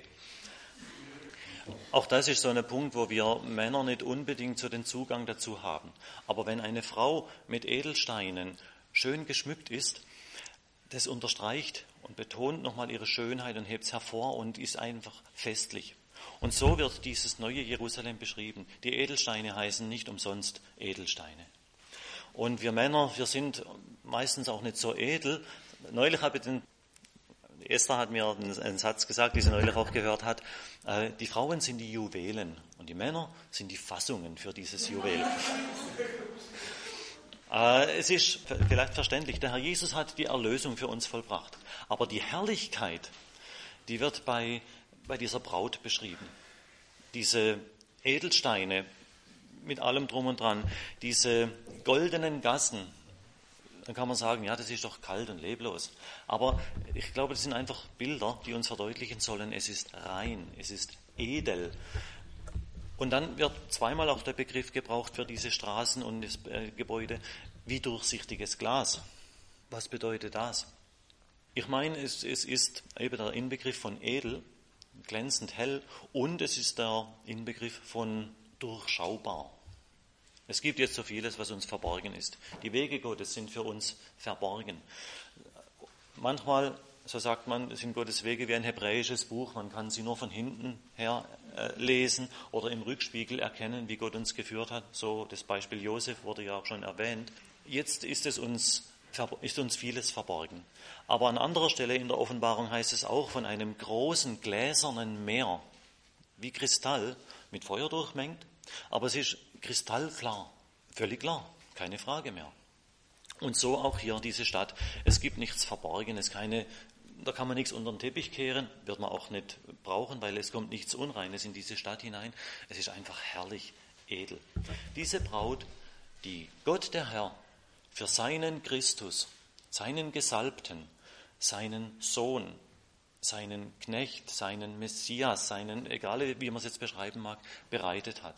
Auch das ist so ein Punkt, wo wir Männer nicht unbedingt so den Zugang dazu haben. Aber wenn eine Frau mit Edelsteinen schön geschmückt ist, das unterstreicht und betont nochmal ihre Schönheit und hebt es hervor und ist einfach festlich. Und so wird dieses neue Jerusalem beschrieben. Die Edelsteine heißen nicht umsonst Edelsteine. Und wir Männer, wir sind meistens auch nicht so edel. Neulich habe ich den, Esther hat mir einen Satz gesagt, den sie neulich auch gehört hat, äh, die Frauen sind die Juwelen und die Männer sind die Fassungen für dieses Juwel. äh, es ist vielleicht verständlich, der Herr Jesus hat die Erlösung für uns vollbracht, aber die Herrlichkeit, die wird bei, bei dieser Braut beschrieben. Diese Edelsteine mit allem drum und dran, diese goldenen Gassen, dann kann man sagen, ja, das ist doch kalt und leblos. Aber ich glaube, das sind einfach Bilder, die uns verdeutlichen sollen, es ist rein, es ist edel. Und dann wird zweimal auch der Begriff gebraucht für diese Straßen und das äh, Gebäude, wie durchsichtiges Glas. Was bedeutet das? Ich meine, es, es ist eben der Inbegriff von edel, glänzend hell, und es ist der Inbegriff von durchschaubar. Es gibt jetzt so vieles, was uns verborgen ist. Die Wege Gottes sind für uns verborgen. Manchmal, so sagt man, sind Gottes Wege wie ein hebräisches Buch. Man kann sie nur von hinten her äh, lesen oder im Rückspiegel erkennen, wie Gott uns geführt hat. So das Beispiel Josef wurde ja auch schon erwähnt. Jetzt ist es uns, ist uns vieles verborgen. Aber an anderer Stelle in der Offenbarung heißt es auch von einem großen gläsernen Meer, wie Kristall, mit Feuer durchmengt. Aber es ist kristallklar, völlig klar, keine Frage mehr. Und so auch hier diese Stadt. Es gibt nichts Verborgenes, keine, da kann man nichts unter den Teppich kehren, wird man auch nicht brauchen, weil es kommt nichts Unreines in diese Stadt hinein. Es ist einfach herrlich edel. Diese Braut die Gott der Herr für seinen Christus, seinen Gesalbten, seinen Sohn, seinen Knecht, seinen Messias, seinen, egal wie man es jetzt beschreiben mag, bereitet hat.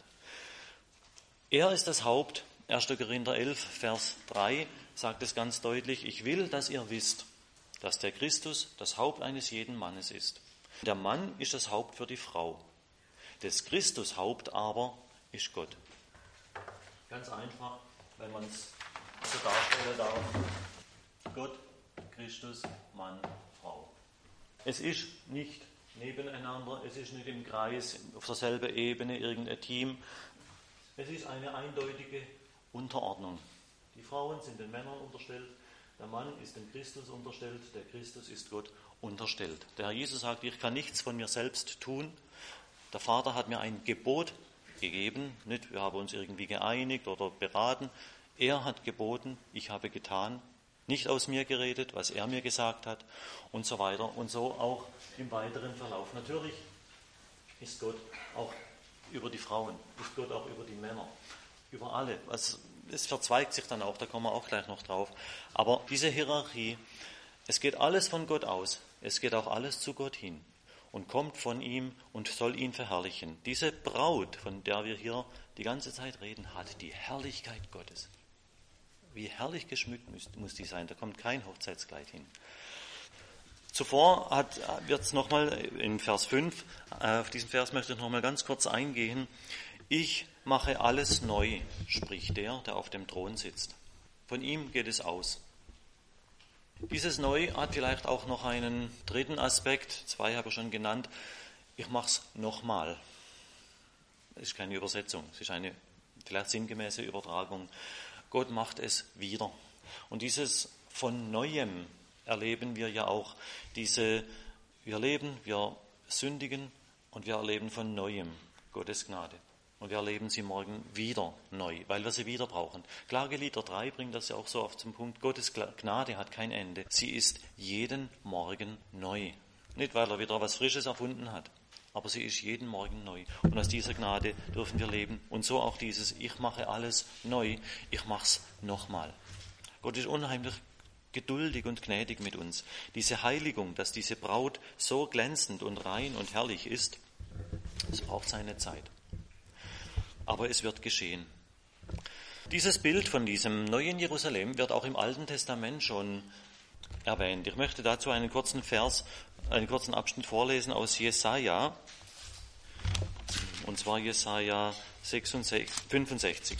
Er ist das Haupt. erster Korinther elf, Vers drei sagt es ganz deutlich: Ich will, dass ihr wisst, dass der Christus das Haupt eines jeden Mannes ist. Der Mann ist das Haupt für die Frau. Des Christus Haupt aber ist Gott. Ganz einfach, wenn man es so darstellen darf. Gott, Christus, Mann, Frau. Es ist nicht nebeneinander, es ist nicht im Kreis, auf derselben Ebene, irgendein Team. Es ist eine eindeutige Unterordnung. Die Frauen sind den Männern unterstellt, der Mann ist dem Christus unterstellt, der Christus ist Gott unterstellt. Der Herr Jesus sagt, ich kann nichts von mir selbst tun. Der Vater hat mir ein Gebot gegeben, nicht wir haben uns irgendwie geeinigt oder beraten. Er hat geboten, ich habe getan, nicht aus mir geredet, was er mir gesagt hat und so weiter. Und so auch im weiteren Verlauf. Natürlich ist Gott auch über die Frauen, ist Gott auch über die Männer, über alle. Also es verzweigt sich dann auch, da kommen wir auch gleich noch drauf. Aber diese Hierarchie, es geht alles von Gott aus, es geht auch alles zu Gott hin und kommt von ihm und soll ihn verherrlichen. Diese Braut, von der wir hier die ganze Zeit reden, hat die Herrlichkeit Gottes. Wie herrlich geschmückt muss, muss die sein, da kommt kein Hochzeitskleid hin. Zuvor wird es nochmal in Vers fünf, auf diesen Vers möchte ich nochmal ganz kurz eingehen. Ich mache alles neu, spricht der, der auf dem Thron sitzt. Von ihm geht es aus. Dieses Neu hat vielleicht auch noch einen dritten Aspekt, zwei habe ich schon genannt. Ich mache es nochmal. Das ist keine Übersetzung, es ist eine vielleicht sinngemäße Übertragung. Gott macht es wieder. Und dieses von Neuem erleben wir ja auch. Diese, wir leben, wir sündigen und wir erleben von Neuem Gottes Gnade. Und wir erleben sie morgen wieder neu, weil wir sie wieder brauchen. Klagelieder drei bringt das ja auch so oft zum Punkt. Gottes Gnade hat kein Ende. Sie ist jeden Morgen neu. Nicht, weil er wieder was Frisches erfunden hat, aber sie ist jeden Morgen neu. Und aus dieser Gnade dürfen wir leben. Und so auch dieses, ich mache alles neu, ich mache es nochmal. Gott ist unheimlich geduldig und gnädig mit uns. Diese Heiligung, dass diese Braut so glänzend und rein und herrlich ist, es braucht seine Zeit. Aber es wird geschehen. Dieses Bild von diesem neuen Jerusalem wird auch im Alten Testament schon erwähnt. Ich möchte dazu einen kurzen Vers, einen kurzen Abschnitt vorlesen aus Jesaja, und zwar Jesaja fünfundsechzig.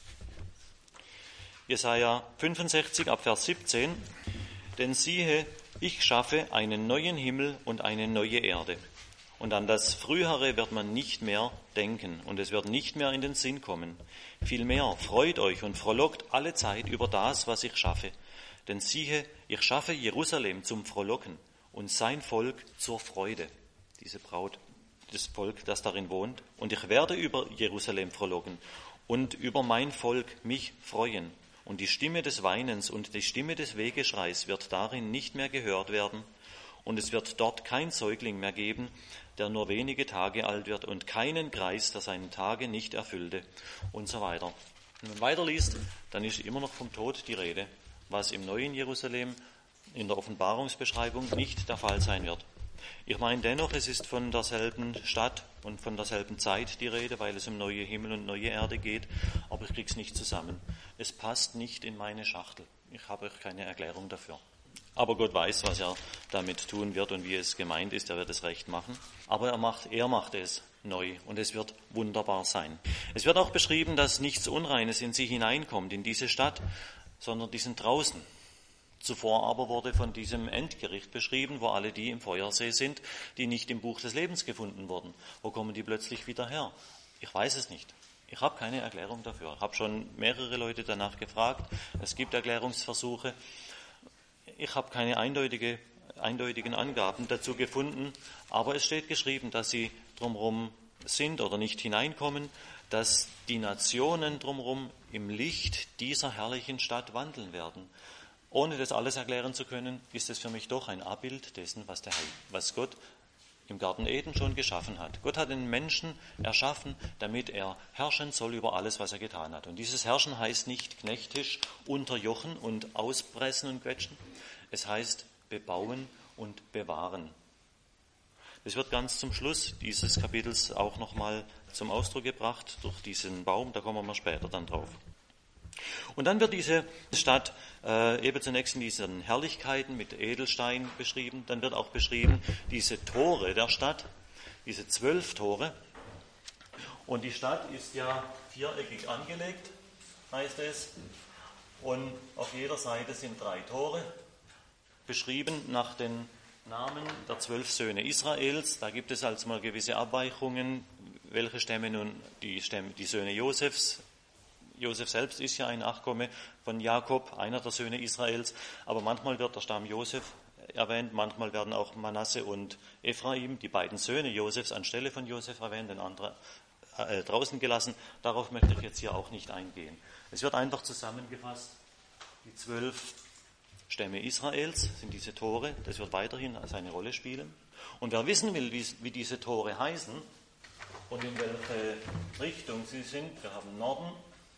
Jesaja fünfundsechzig ab Vers siebzehn. Denn siehe, ich schaffe einen neuen Himmel und eine neue Erde. Und an das Frühere wird man nicht mehr denken und es wird nicht mehr in den Sinn kommen. Vielmehr freut euch und frohlockt alle Zeit über das, was ich schaffe. Denn siehe, ich schaffe Jerusalem zum Frohlocken und sein Volk zur Freude. Diese Braut, das Volk, das darin wohnt. Und ich werde über Jerusalem frohlocken und über mein Volk mich freuen. Und die Stimme des Weinens und die Stimme des Wehgeschreis wird darin nicht mehr gehört werden. Und es wird dort kein Säugling mehr geben, der nur wenige Tage alt wird und keinen Greis, der seine Tage nicht erfüllte und so weiter. Wenn man weiterliest, dann ist immer noch vom Tod die Rede, was im neuen Jerusalem in der Offenbarungsbeschreibung nicht der Fall sein wird. Ich meine dennoch, es ist von derselben Stadt und von derselben Zeit die Rede, weil es um neue Himmel und neue Erde geht, aber ich krieg's nicht zusammen. Es passt nicht in meine Schachtel. Ich habe keine Erklärung dafür. Aber Gott weiß, was er damit tun wird und wie es gemeint ist. Er wird es recht machen. Aber er macht, er macht es neu und es wird wunderbar sein. Es wird auch beschrieben, dass nichts Unreines in sie hineinkommt, in diese Stadt, sondern die sind draußen. Zuvor aber wurde von diesem Endgericht beschrieben, wo alle die im Feuersee sind, die nicht im Buch des Lebens gefunden wurden. Wo kommen die plötzlich wieder her? Ich weiß es nicht. Ich habe keine Erklärung dafür. Ich habe schon mehrere Leute danach gefragt. Es gibt Erklärungsversuche. Ich habe keine eindeutige, eindeutigen Angaben dazu gefunden, aber es steht geschrieben, dass sie drumherum sind oder nicht hineinkommen, dass die Nationen drumherum im Licht dieser herrlichen Stadt wandeln werden. Ohne das alles erklären zu können, ist es für mich doch ein Abbild dessen, was, der, was Gott im Garten Eden schon geschaffen hat. Gott hat den Menschen erschaffen, damit er herrschen soll über alles, was er getan hat. Und dieses Herrschen heißt nicht knechtisch unterjochen und auspressen und quetschen. Es heißt bebauen und bewahren. Das wird ganz zum Schluss dieses Kapitels auch nochmal zum Ausdruck gebracht durch diesen Baum. Da kommen wir später dann drauf. Und dann wird diese Stadt äh, eben zunächst in diesen Herrlichkeiten mit Edelstein beschrieben. Dann wird auch beschrieben diese Tore der Stadt, diese zwölf Tore. Und die Stadt ist ja viereckig angelegt, heißt es. Und auf jeder Seite sind drei Tore, beschrieben nach den Namen der zwölf Söhne Israels. Da gibt es also mal gewisse Abweichungen, welche Stämme nun die, Stämme, die Söhne Josefs. Josef selbst ist ja ein Nachkomme von Jakob, einer der Söhne Israels, aber manchmal wird der Stamm Josef erwähnt, manchmal werden auch Manasse und Ephraim, die beiden Söhne Josefs, anstelle von Josef erwähnt, den anderen äh, draußen gelassen. Darauf möchte ich jetzt hier auch nicht eingehen. Es wird einfach zusammengefasst, die zwölf Stämme Israels sind diese Tore, das wird weiterhin eine Rolle spielen. Und wer wissen will, wie, wie diese Tore heißen und in welche Richtung sie sind, wir haben Norden,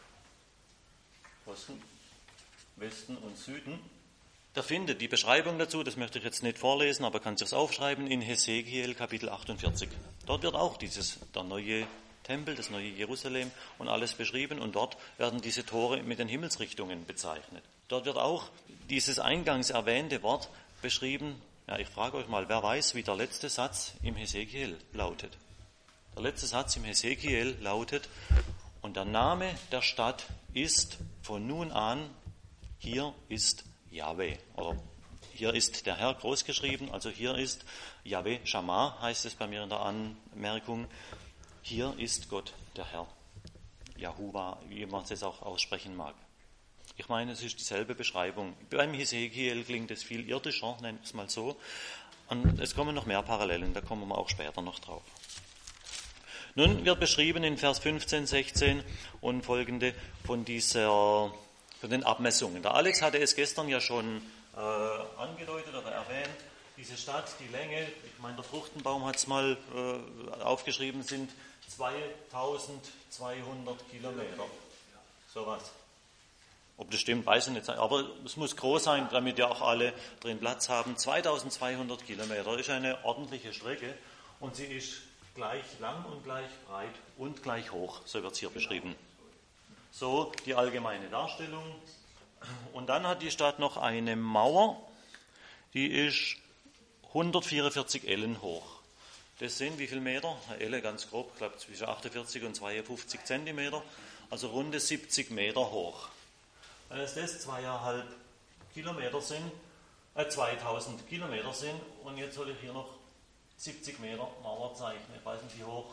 Osten, Westen und Süden. Da findet die Beschreibung dazu, das möchte ich jetzt nicht vorlesen, aber kann sich aufschreiben, in Hesekiel Kapitel achtundvierzig. Dort wird auch dieses, der neue Tempel, das neue Jerusalem und alles beschrieben und dort werden diese Tore mit den Himmelsrichtungen bezeichnet. Dort wird auch dieses eingangs erwähnte Wort beschrieben. Ja, ich frage euch mal, wer weiß, wie der letzte Satz im Hesekiel lautet? Der letzte Satz im Hesekiel lautet: Und der Name der Stadt ist von nun an, hier ist Jahwe. Oder hier ist der Herr großgeschrieben, also hier ist Jahwe Shammah, heißt es bei mir in der Anmerkung. Hier ist Gott, der Herr. Yahuwah, wie man es auch aussprechen mag. Ich meine, es ist dieselbe Beschreibung. Beim Hesekiel klingt es viel irdischer, nennen wir es mal so. Und es kommen noch mehr Parallelen, da kommen wir auch später noch drauf. Nun wird beschrieben in Vers fünfzehn, sechzehn und folgende von dieser, von den Abmessungen. Der Alex hatte es gestern ja schon äh, angedeutet oder erwähnt. Diese Stadt, die Länge, ich meine, der Fruchtenbaum hat es mal äh, aufgeschrieben, sind zweitausendzweihundert Kilometer. Sowas. Ob das stimmt, weiß ich nicht. Aber es muss groß sein, damit ja auch alle drin Platz haben. zweitausendzweihundert Kilometer ist eine ordentliche Strecke und sie ist gleich lang und gleich breit und gleich hoch, so wird es hier beschrieben. So die allgemeine Darstellung. Und dann hat die Stadt noch eine Mauer, die ist hundertvierundvierzig Ellen hoch. Das sind wie viel Meter? Eine Elle ganz grob, ich glaube zwischen achtundvierzig und zweiundfünfzig Zentimeter, also runde siebzig Meter hoch. Wenn es das zweieinhalb Kilometer sind, äh, zweitausend Kilometer sind und jetzt soll ich hier noch siebzig Meter Mauer zeichnen. Ich weiß nicht, wie hoch.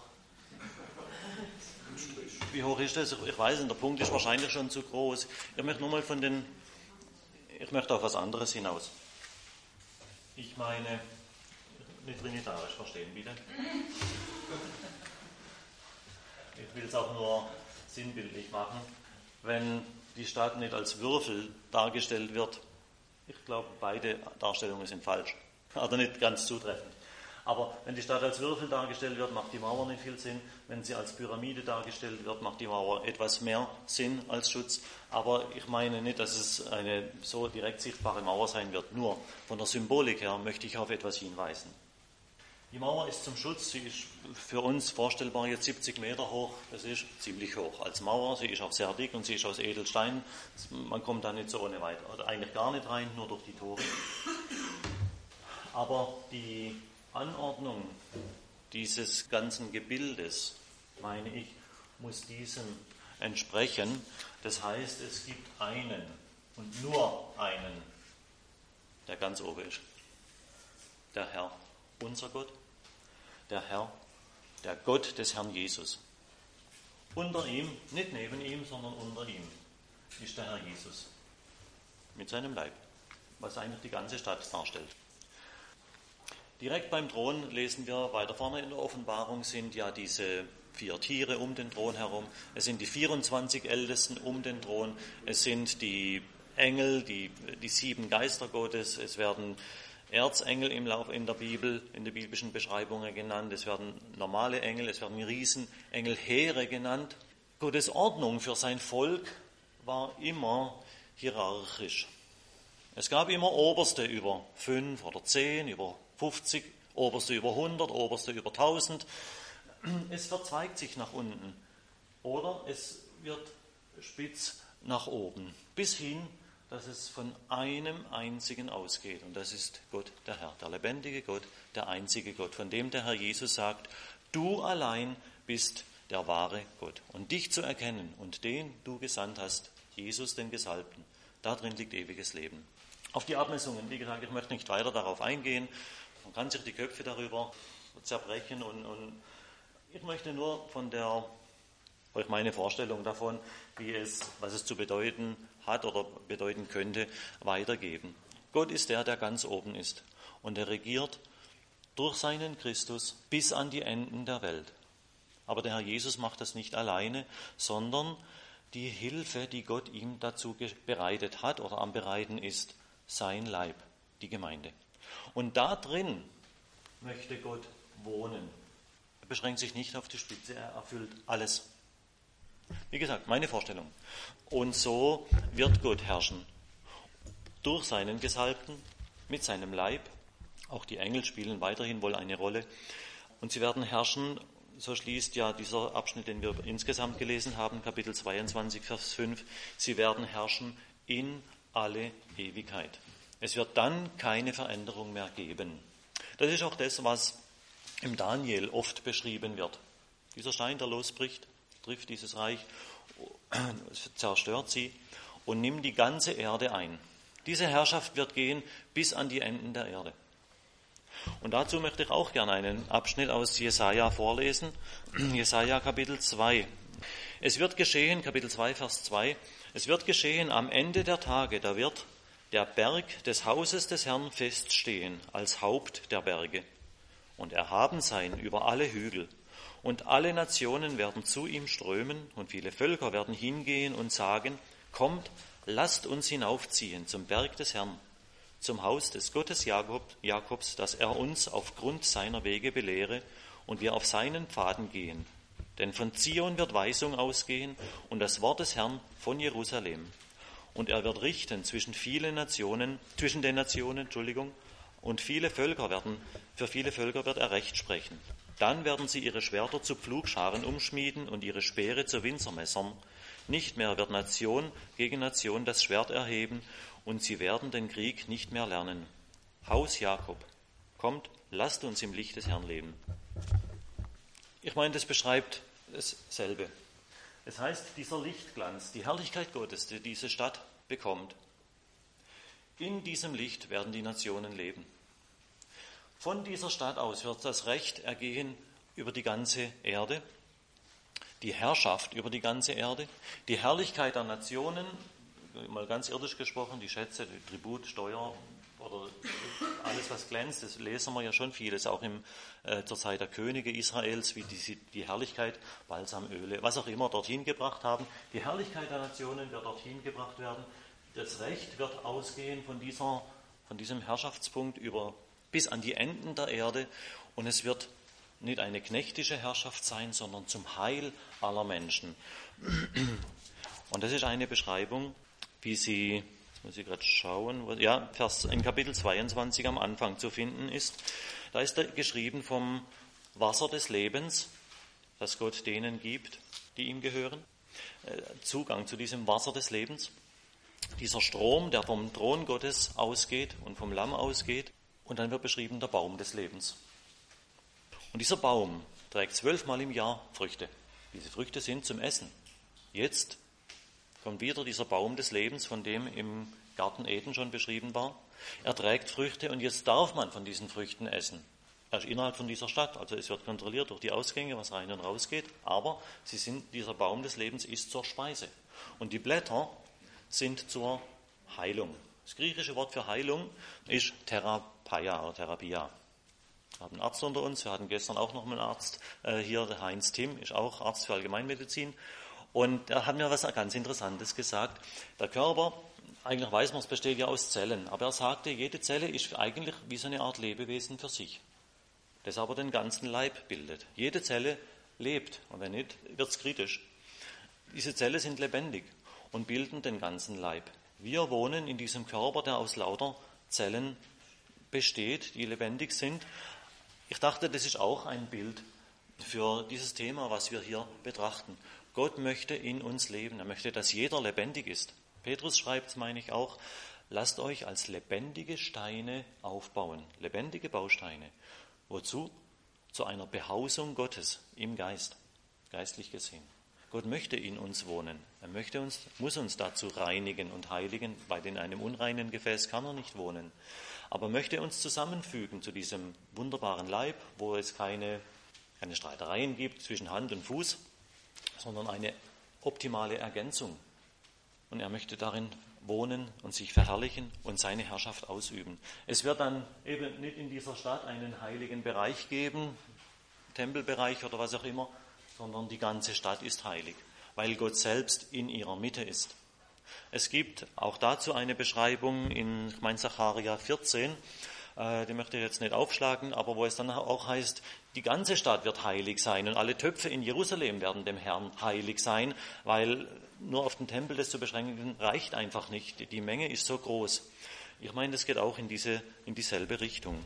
Wie hoch ist das? Ich weiß nicht, der Punkt ist wahrscheinlich schon zu groß. Ich möchte nur mal von den, ich möchte auf was anderes hinaus. Ich meine, nicht trinitarisch verstehen, bitte. Ich will es auch nur sinnbildlich machen. Wenn die Stadt nicht als Würfel dargestellt wird, ich glaube, beide Darstellungen sind falsch, oder nicht ganz zutreffend. Aber wenn die Stadt als Würfel dargestellt wird, macht die Mauer nicht viel Sinn. Wenn sie als Pyramide dargestellt wird, macht die Mauer etwas mehr Sinn als Schutz. Aber ich meine nicht, dass es eine so direkt sichtbare Mauer sein wird. Nur von der Symbolik her möchte ich auf etwas hinweisen. Die Mauer ist zum Schutz, sie ist für uns vorstellbar jetzt siebzig Meter hoch, das ist ziemlich hoch als Mauer, sie ist auch sehr dick und sie ist aus Edelstein, man kommt da nicht so ohne weiter, oder eigentlich gar nicht rein, nur durch die Tore. Aber die Anordnung dieses ganzen Gebildes, meine ich, muss diesem entsprechen. Das heißt, es gibt einen und nur einen, der ganz oben ist. Der Herr, unser Gott, der Herr, der Gott des Herrn Jesus. Unter ihm, nicht neben ihm, sondern unter ihm, ist der Herr Jesus mit seinem Leib, was eigentlich die ganze Stadt darstellt. Direkt beim Thron lesen wir weiter vorne in der Offenbarung sind ja diese vier Tiere um den Thron herum. Es sind die vierundzwanzig Ältesten um den Thron. Es sind die Engel, die, die sieben Geister Gottes. Es werden Erzengel im Lauf in der Bibel, in den biblischen Beschreibungen genannt. Es werden normale Engel, es werden Riesenengel, Heere genannt. Gottes Ordnung für sein Volk war immer hierarchisch. Es gab immer Oberste über fünf oder zehn, über fünfzig, Oberste über hundert, Oberste über tausend. Es verzweigt sich nach unten oder es wird spitz nach oben, bis hin, dass es von einem einzigen ausgeht. Und das ist Gott, der Herr, der lebendige Gott, der einzige Gott, von dem der Herr Jesus sagt, du allein bist der wahre Gott. Und dich zu erkennen und den du gesandt hast, Jesus, den Gesalbten, darin liegt ewiges Leben. Auf die Abmessungen, wie gesagt, ich möchte nicht weiter darauf eingehen. Man kann sich die Köpfe darüber zerbrechen und, und ich möchte nur von der, euch meine Vorstellung davon, wie es, was es zu bedeuten hat oder bedeuten könnte, weitergeben. Gott ist der, der ganz oben ist und er regiert durch seinen Christus bis an die Enden der Welt. Aber der Herr Jesus macht das nicht alleine, sondern die Hilfe, die Gott ihm dazu bereitet hat oder am Bereiten ist, sein Leib, die Gemeinde. Und da drin möchte Gott wohnen. Er beschränkt sich nicht auf die Spitze, er erfüllt alles. Wie gesagt, meine Vorstellung. Und so wird Gott herrschen. Durch seinen Gesalbten, mit seinem Leib. Auch die Engel spielen weiterhin wohl eine Rolle. Und sie werden herrschen, so schließt ja dieser Abschnitt, den wir insgesamt gelesen haben, Kapitel zweiundzwanzig, Vers fünf. Sie werden herrschen in alle Ewigkeit. Es wird dann keine Veränderung mehr geben. Das ist auch das, was im Daniel oft beschrieben wird. Dieser Stein, der losbricht, trifft dieses Reich, zerstört sie und nimmt die ganze Erde ein. Diese Herrschaft wird gehen bis an die Enden der Erde. Und dazu möchte ich auch gerne einen Abschnitt aus Jesaja vorlesen. Jesaja Kapitel zwei. Es wird geschehen, Kapitel zwei, Vers zwei, es wird geschehen am Ende der Tage, da wird der Berg des Hauses des Herrn feststehen als Haupt der Berge und erhaben sein über alle Hügel. Und alle Nationen werden zu ihm strömen und viele Völker werden hingehen und sagen, kommt, lasst uns hinaufziehen zum Berg des Herrn, zum Haus des Gottes Jakob, Jakobs, dass er uns aufgrund seiner Wege belehre und wir auf seinen Pfaden gehen. Denn von Zion wird Weisung ausgehen und das Wort des Herrn von Jerusalem. Und er wird richten zwischen vielen Nationen, zwischen den Nationen, Entschuldigung, und viele Völker werden, für viele Völker wird er Recht sprechen. Dann werden sie ihre Schwerter zu Pflugscharen umschmieden und ihre Speere zu Winzermessern. Nicht mehr wird Nation gegen Nation das Schwert erheben und sie werden den Krieg nicht mehr lernen. Haus Jakob, kommt, lasst uns im Licht des Herrn leben. Ich meine, das beschreibt dasselbe. Es heißt, dieser Lichtglanz, die Herrlichkeit Gottes, die diese Stadt bekommt, in diesem Licht werden die Nationen leben. Von dieser Stadt aus wird das Recht ergehen über die ganze Erde, die Herrschaft über die ganze Erde, die Herrlichkeit der Nationen, mal ganz irdisch gesprochen, die Schätze, die Tribut, Steuer oder alles, was glänzt, das lesen wir ja schon vieles, auch im, äh, zur Zeit der Könige Israels, wie die, die Herrlichkeit, Balsamöle, was auch immer dorthin gebracht haben. Die Herrlichkeit der Nationen wird dorthin gebracht werden. Das Recht wird ausgehen von, dieser, von diesem Herrschaftspunkt über bis an die Enden der Erde und es wird nicht eine knechtische Herrschaft sein, sondern zum Heil aller Menschen. Und das ist eine Beschreibung, wie sie, jetzt muss ich gerade schauen, ja, Vers in Kapitel zweiundzwanzig am Anfang zu finden ist. Da ist geschrieben vom Wasser des Lebens, das Gott denen gibt, die ihm gehören. Zugang zu diesem Wasser des Lebens. Dieser Strom, der vom Thron Gottes ausgeht und vom Lamm ausgeht. Und dann wird beschrieben der Baum des Lebens. Und dieser Baum trägt zwölfmal im Jahr Früchte. Diese Früchte sind zum Essen. Jetzt kommt wieder dieser Baum des Lebens, von dem im Garten Eden schon beschrieben war. Er trägt Früchte und jetzt darf man von diesen Früchten essen. Er ist innerhalb von dieser Stadt, also es wird kontrolliert durch die Ausgänge, was rein und raus geht. Aber sie sind, dieser Baum des Lebens ist zur Speise. Und die Blätter sind zur Heilung. Das griechische Wort für Heilung ist Therapeia oder Therapia. Wir haben einen Arzt unter uns, wir hatten gestern auch noch einen Arzt äh, hier, der Heinz Timm, ist auch Arzt für Allgemeinmedizin. Und er hat mir was ganz Interessantes gesagt. Der Körper eigentlich weiß man, es besteht ja aus Zellen, aber er sagte, jede Zelle ist eigentlich wie so eine Art Lebewesen für sich, das aber den ganzen Leib bildet. Jede Zelle lebt, und wenn nicht, wird es kritisch. Diese Zellen sind lebendig und bilden den ganzen Leib. Wir wohnen in diesem Körper, der aus lauter Zellen besteht, die lebendig sind. Ich dachte, das ist auch ein Bild für dieses Thema, was wir hier betrachten. Gott möchte in uns leben. Er möchte, dass jeder lebendig ist. Petrus schreibt, meine ich auch, lasst euch als lebendige Steine aufbauen. Lebendige Bausteine. Wozu? Zu einer Behausung Gottes im Geist, geistlich gesehen. Gott möchte in uns wohnen. Er möchte uns, muss uns dazu reinigen und heiligen, weil in einem unreinen Gefäß kann er nicht wohnen. Aber möchte uns zusammenfügen zu diesem wunderbaren Leib, wo es keine, keine Streitereien gibt zwischen Hand und Fuß, sondern eine optimale Ergänzung. Und er möchte darin wohnen und sich verherrlichen und seine Herrschaft ausüben. Es wird dann eben nicht in dieser Stadt einen heiligen Bereich geben, Tempelbereich oder was auch immer, sondern die ganze Stadt ist heilig, weil Gott selbst in ihrer Mitte ist. Es gibt auch dazu eine Beschreibung in, ich meine, Sacharja vierzehn, äh, die möchte ich jetzt nicht aufschlagen, aber wo es dann auch heißt, die ganze Stadt wird heilig sein und alle Töpfe in Jerusalem werden dem Herrn heilig sein, weil nur auf den Tempel das zu beschränken reicht einfach nicht. Die Menge ist so groß. Ich meine, das geht auch in diese, in dieselbe Richtung.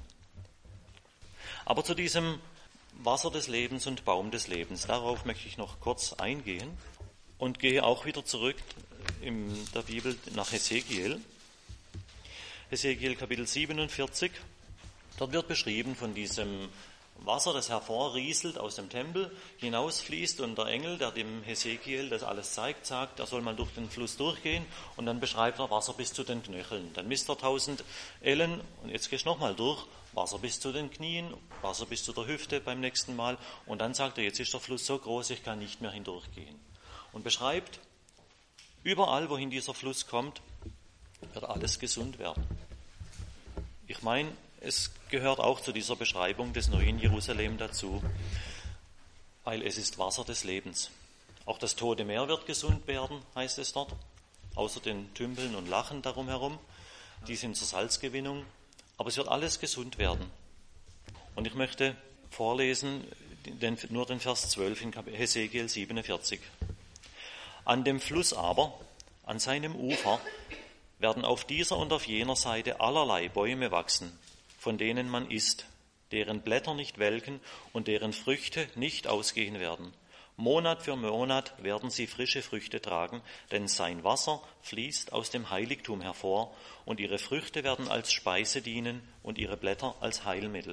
Aber zu diesem Wasser des Lebens und Baum des Lebens, darauf möchte ich noch kurz eingehen und gehe auch wieder zurück in der Bibel nach Hesekiel. Hesekiel Kapitel siebenundvierzig, dort wird beschrieben von diesem Wasser, das hervorrieselt aus dem Tempel, hinausfließt und der Engel, der dem Hesekiel das alles zeigt, sagt, er soll mal durch den Fluss durchgehen und dann beschreibt er Wasser bis zu den Knöcheln. Dann misst er tausend Ellen und jetzt gehst du nochmal durch, Wasser bis zu den Knien, Wasser bis zu der Hüfte beim nächsten Mal und dann sagt er, jetzt ist der Fluss so groß, ich kann nicht mehr hindurchgehen. Und beschreibt, überall, wohin dieser Fluss kommt, wird alles gesund werden. Ich meine, es gehört auch zu dieser Beschreibung des neuen Jerusalem dazu, weil es ist Wasser des Lebens. Auch das Tote Meer wird gesund werden, heißt es dort, außer den Tümpeln und Lachen darum herum. Die sind zur Salzgewinnung, aber es wird alles gesund werden. Und ich möchte vorlesen den, nur den Vers zwölf in Hesekiel siebenundvierzig. An dem Fluss aber, an seinem Ufer, werden auf dieser und auf jener Seite allerlei Bäume wachsen, von denen man isst, deren Blätter nicht welken und deren Früchte nicht ausgehen werden. Monat für Monat werden sie frische Früchte tragen, denn sein Wasser fließt aus dem Heiligtum hervor und ihre Früchte werden als Speise dienen und ihre Blätter als Heilmittel.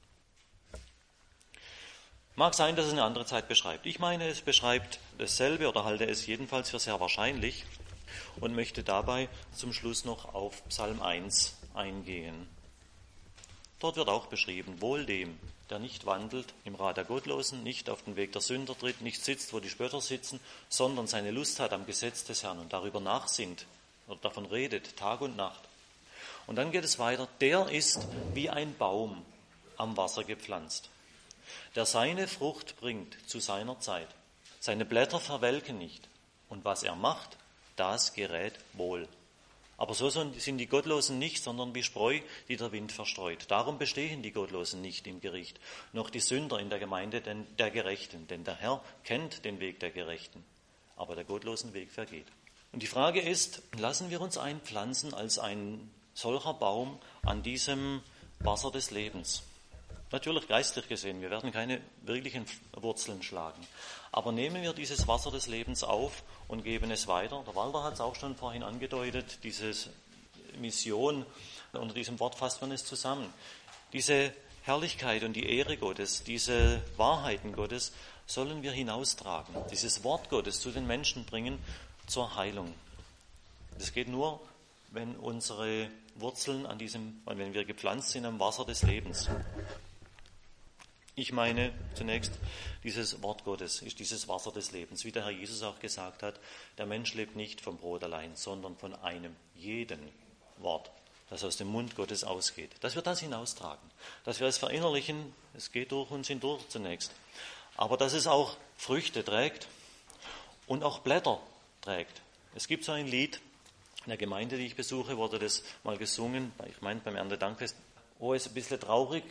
Mag sein, dass es eine andere Zeit beschreibt. Ich meine, es beschreibt dasselbe oder halte es jedenfalls für sehr wahrscheinlich und möchte dabei zum Schluss noch auf Psalm eins eingehen. Dort wird auch beschrieben, wohl dem, der nicht wandelt im Rat der Gottlosen, nicht auf den Weg der Sünder tritt, nicht sitzt, wo die Spötter sitzen, sondern seine Lust hat am Gesetz des Herrn und darüber nachsinnt oder davon redet, Tag und Nacht. Und dann geht es weiter, der ist wie ein Baum am Wasser gepflanzt, der seine Frucht bringt zu seiner Zeit. Seine Blätter verwelken nicht und was er macht, das gerät wohl. Aber so sind die Gottlosen nicht, sondern wie Spreu, die der Wind verstreut. Darum bestehen die Gottlosen nicht im Gericht, noch die Sünder in der Gemeinde der Gerechten. Denn der Herr kennt den Weg der Gerechten, aber der gottlosen Weg vergeht. Und die Frage ist, lassen wir uns einpflanzen als ein solcher Baum an diesem Wasser des Lebens? Natürlich geistlich gesehen, wir werden keine wirklichen Wurzeln schlagen. Aber nehmen wir dieses Wasser des Lebens auf und geben es weiter. Der Walter hat es auch schon vorhin angedeutet, diese Mission, unter diesem Wort fasst man es zusammen. Diese Herrlichkeit und die Ehre Gottes, diese Wahrheiten Gottes sollen wir hinaustragen. Dieses Wort Gottes zu den Menschen bringen zur Heilung. Das geht nur, wenn unsere Wurzeln an diesem, wenn wir gepflanzt sind am Wasser des Lebens. Ich meine zunächst, dieses Wort Gottes ist dieses Wasser des Lebens. Wie der Herr Jesus auch gesagt hat, der Mensch lebt nicht vom Brot allein, sondern von einem jeden Wort, das aus dem Mund Gottes ausgeht. Dass wir das hinaustragen, dass wir es verinnerlichen, es geht durch uns hindurch zunächst, aber dass es auch Früchte trägt und auch Blätter trägt. Es gibt so ein Lied, In der Gemeinde, die ich besuche, wurde das mal gesungen, ich meine beim Erntedankfest, wo es ein bisschen traurig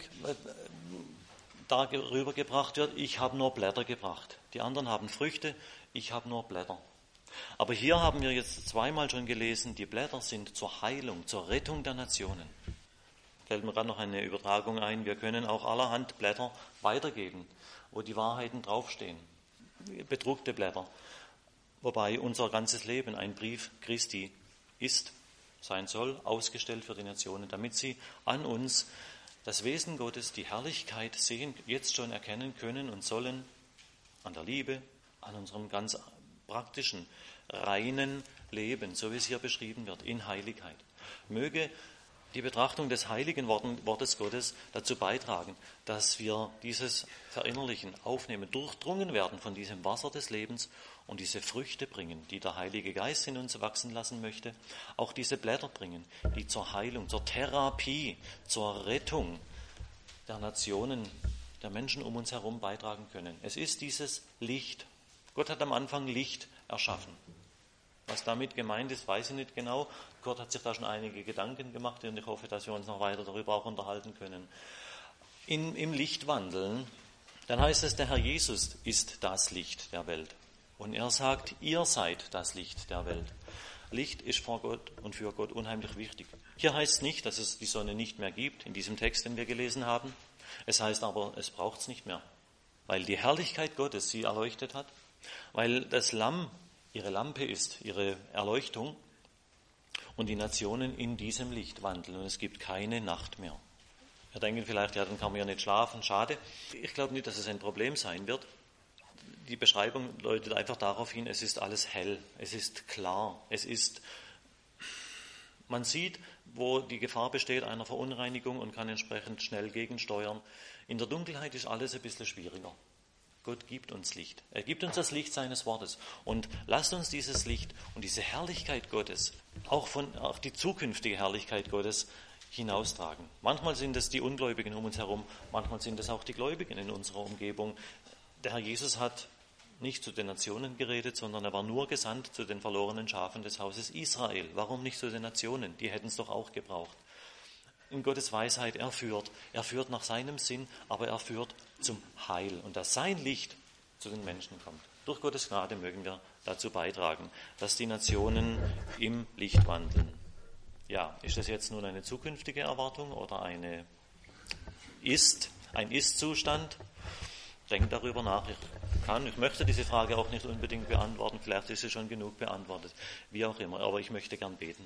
darüber gebracht wird, ich habe nur Blätter gebracht. Die anderen haben Früchte, ich habe nur Blätter. Aber hier haben wir jetzt zweimal schon gelesen, die Blätter sind zur Heilung, zur Rettung der Nationen. Fällt mir gerade noch eine Übertragung ein, wir können auch allerhand Blätter weitergeben, wo die Wahrheiten draufstehen, bedruckte Blätter, wobei unser ganzes Leben ein Brief Christi ist, sein soll, ausgestellt für die Nationen, damit sie an uns das Wesen Gottes, die Herrlichkeit sehen, jetzt schon erkennen können und sollen, an der Liebe, an unserem ganz praktischen, reinen Leben, so wie es hier beschrieben wird, in Heiligkeit. Möge die Betrachtung des heiligen Wortes Gottes dazu beitragen, dass wir dieses verinnerlichen, aufnehmen, durchdrungen werden von diesem Wasser des Lebens und diese Früchte bringen, die der Heilige Geist in uns wachsen lassen möchte, auch diese Blätter bringen, die zur Heilung, zur Therapie, zur Rettung der Nationen, der Menschen um uns herum beitragen können. Es ist dieses Licht. Gott hat am Anfang Licht erschaffen. Was damit gemeint ist, weiß ich nicht genau. Gott hat sich da schon einige Gedanken gemacht und ich hoffe, dass wir uns noch weiter darüber auch unterhalten können. In, Im Licht wandeln, dann heißt es, der Herr Jesus ist das Licht der Welt. Und er sagt, ihr seid das Licht der Welt. Licht ist vor Gott und für Gott unheimlich wichtig. Hier heißt es nicht, dass es die Sonne nicht mehr gibt, in diesem Text, den wir gelesen haben. Es heißt aber, es braucht es nicht mehr, weil die Herrlichkeit Gottes sie erleuchtet hat, weil das Lamm ihre Lampe ist, ihre Erleuchtung und die Nationen in diesem Licht wandeln und es gibt keine Nacht mehr. Wir denken vielleicht, ja, dann kann man ja nicht schlafen, schade. Ich glaube nicht, dass es ein Problem sein wird. Die Beschreibung deutet einfach darauf hin, es ist alles hell, es ist klar, es ist, man sieht, wo die Gefahr besteht einer Verunreinigung und kann entsprechend schnell gegensteuern. In der Dunkelheit ist alles ein bisschen schwieriger. Gott gibt uns Licht. Er gibt uns das Licht seines Wortes. Und lasst uns dieses Licht und diese Herrlichkeit Gottes, auch von, auf die zukünftige Herrlichkeit Gottes, hinaustragen. Manchmal sind es die Ungläubigen um uns herum, manchmal sind es auch die Gläubigen in unserer Umgebung. Der Herr Jesus hat nicht zu den Nationen geredet, sondern er war nur gesandt zu den verlorenen Schafen des Hauses Israel. Warum nicht zu den Nationen? Die hätten es doch auch gebraucht. In Gottes Weisheit, er führt, er führt nach seinem Sinn, aber er führt zum Heil und dass sein Licht zu den Menschen kommt. Durch Gottes Gnade mögen wir dazu beitragen, dass die Nationen im Licht wandeln. Ja, ist das jetzt nun eine zukünftige Erwartung oder eine Ist, ein Ist-Zustand? Denkt darüber nach. Ich kann, ich möchte diese Frage auch nicht unbedingt beantworten, vielleicht ist sie schon genug beantwortet, wie auch immer, aber ich möchte gern beten.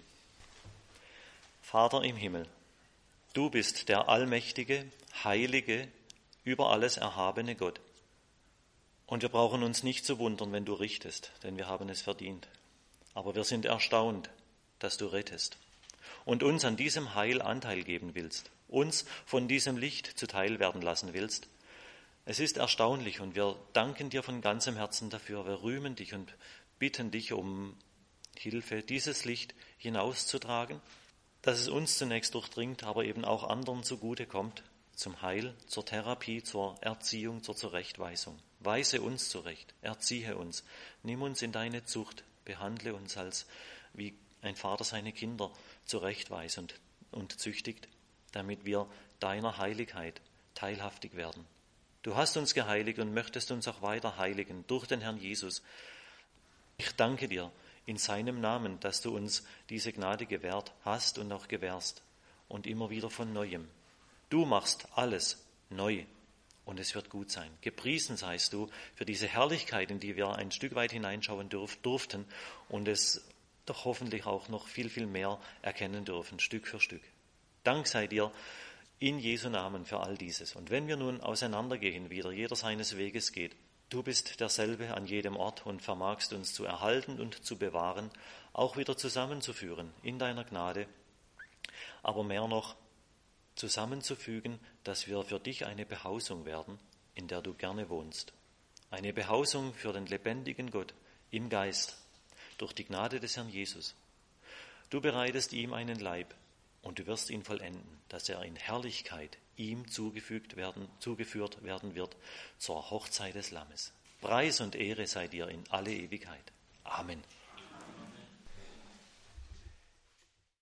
Vater im Himmel, du bist der allmächtige, heilige, über alles erhabene Gott. Und wir brauchen uns nicht zu wundern, wenn du richtest, denn wir haben es verdient. Aber wir sind erstaunt, dass du rettest und uns an diesem Heil Anteil geben willst, uns von diesem Licht zuteil werden lassen willst. Es ist erstaunlich und wir danken dir von ganzem Herzen dafür. Wir rühmen dich und bitten dich um Hilfe, dieses Licht hinauszutragen, dass es uns zunächst durchdringt, aber eben auch anderen zugute kommt, zum Heil, zur Therapie, zur Erziehung, zur Zurechtweisung. Weise uns zurecht, erziehe uns, nimm uns in deine Zucht, behandle uns als wie ein Vater seine Kinder zurechtweist und, und züchtigt, damit wir deiner Heiligkeit teilhaftig werden. Du hast uns geheiligt und möchtest uns auch weiter heiligen durch den Herrn Jesus. Ich danke dir in seinem Namen, dass du uns diese Gnade gewährt hast und auch gewährst und immer wieder von Neuem. Du machst alles neu und es wird gut sein. Gepriesen seist du für diese Herrlichkeit, in die wir ein Stück weit hineinschauen durf, durften und es doch hoffentlich auch noch viel, viel mehr erkennen dürfen, Stück für Stück. Dank sei dir in Jesu Namen für all dieses. Und wenn wir nun auseinandergehen wieder, jeder seines Weges geht, du bist derselbe an jedem Ort und vermagst uns zu erhalten und zu bewahren, auch wieder zusammenzuführen in deiner Gnade, aber mehr noch zusammenzufügen, dass wir für dich eine Behausung werden, in der du gerne wohnst. Eine Behausung für den lebendigen Gott im Geist, durch die Gnade des Herrn Jesus. Du bereitest ihm einen Leib und du wirst ihn vollenden, dass er in Herrlichkeit ihm zugefügt werden, zugeführt werden wird zur Hochzeit des Lammes. Preis und Ehre sei dir in alle Ewigkeit. Amen.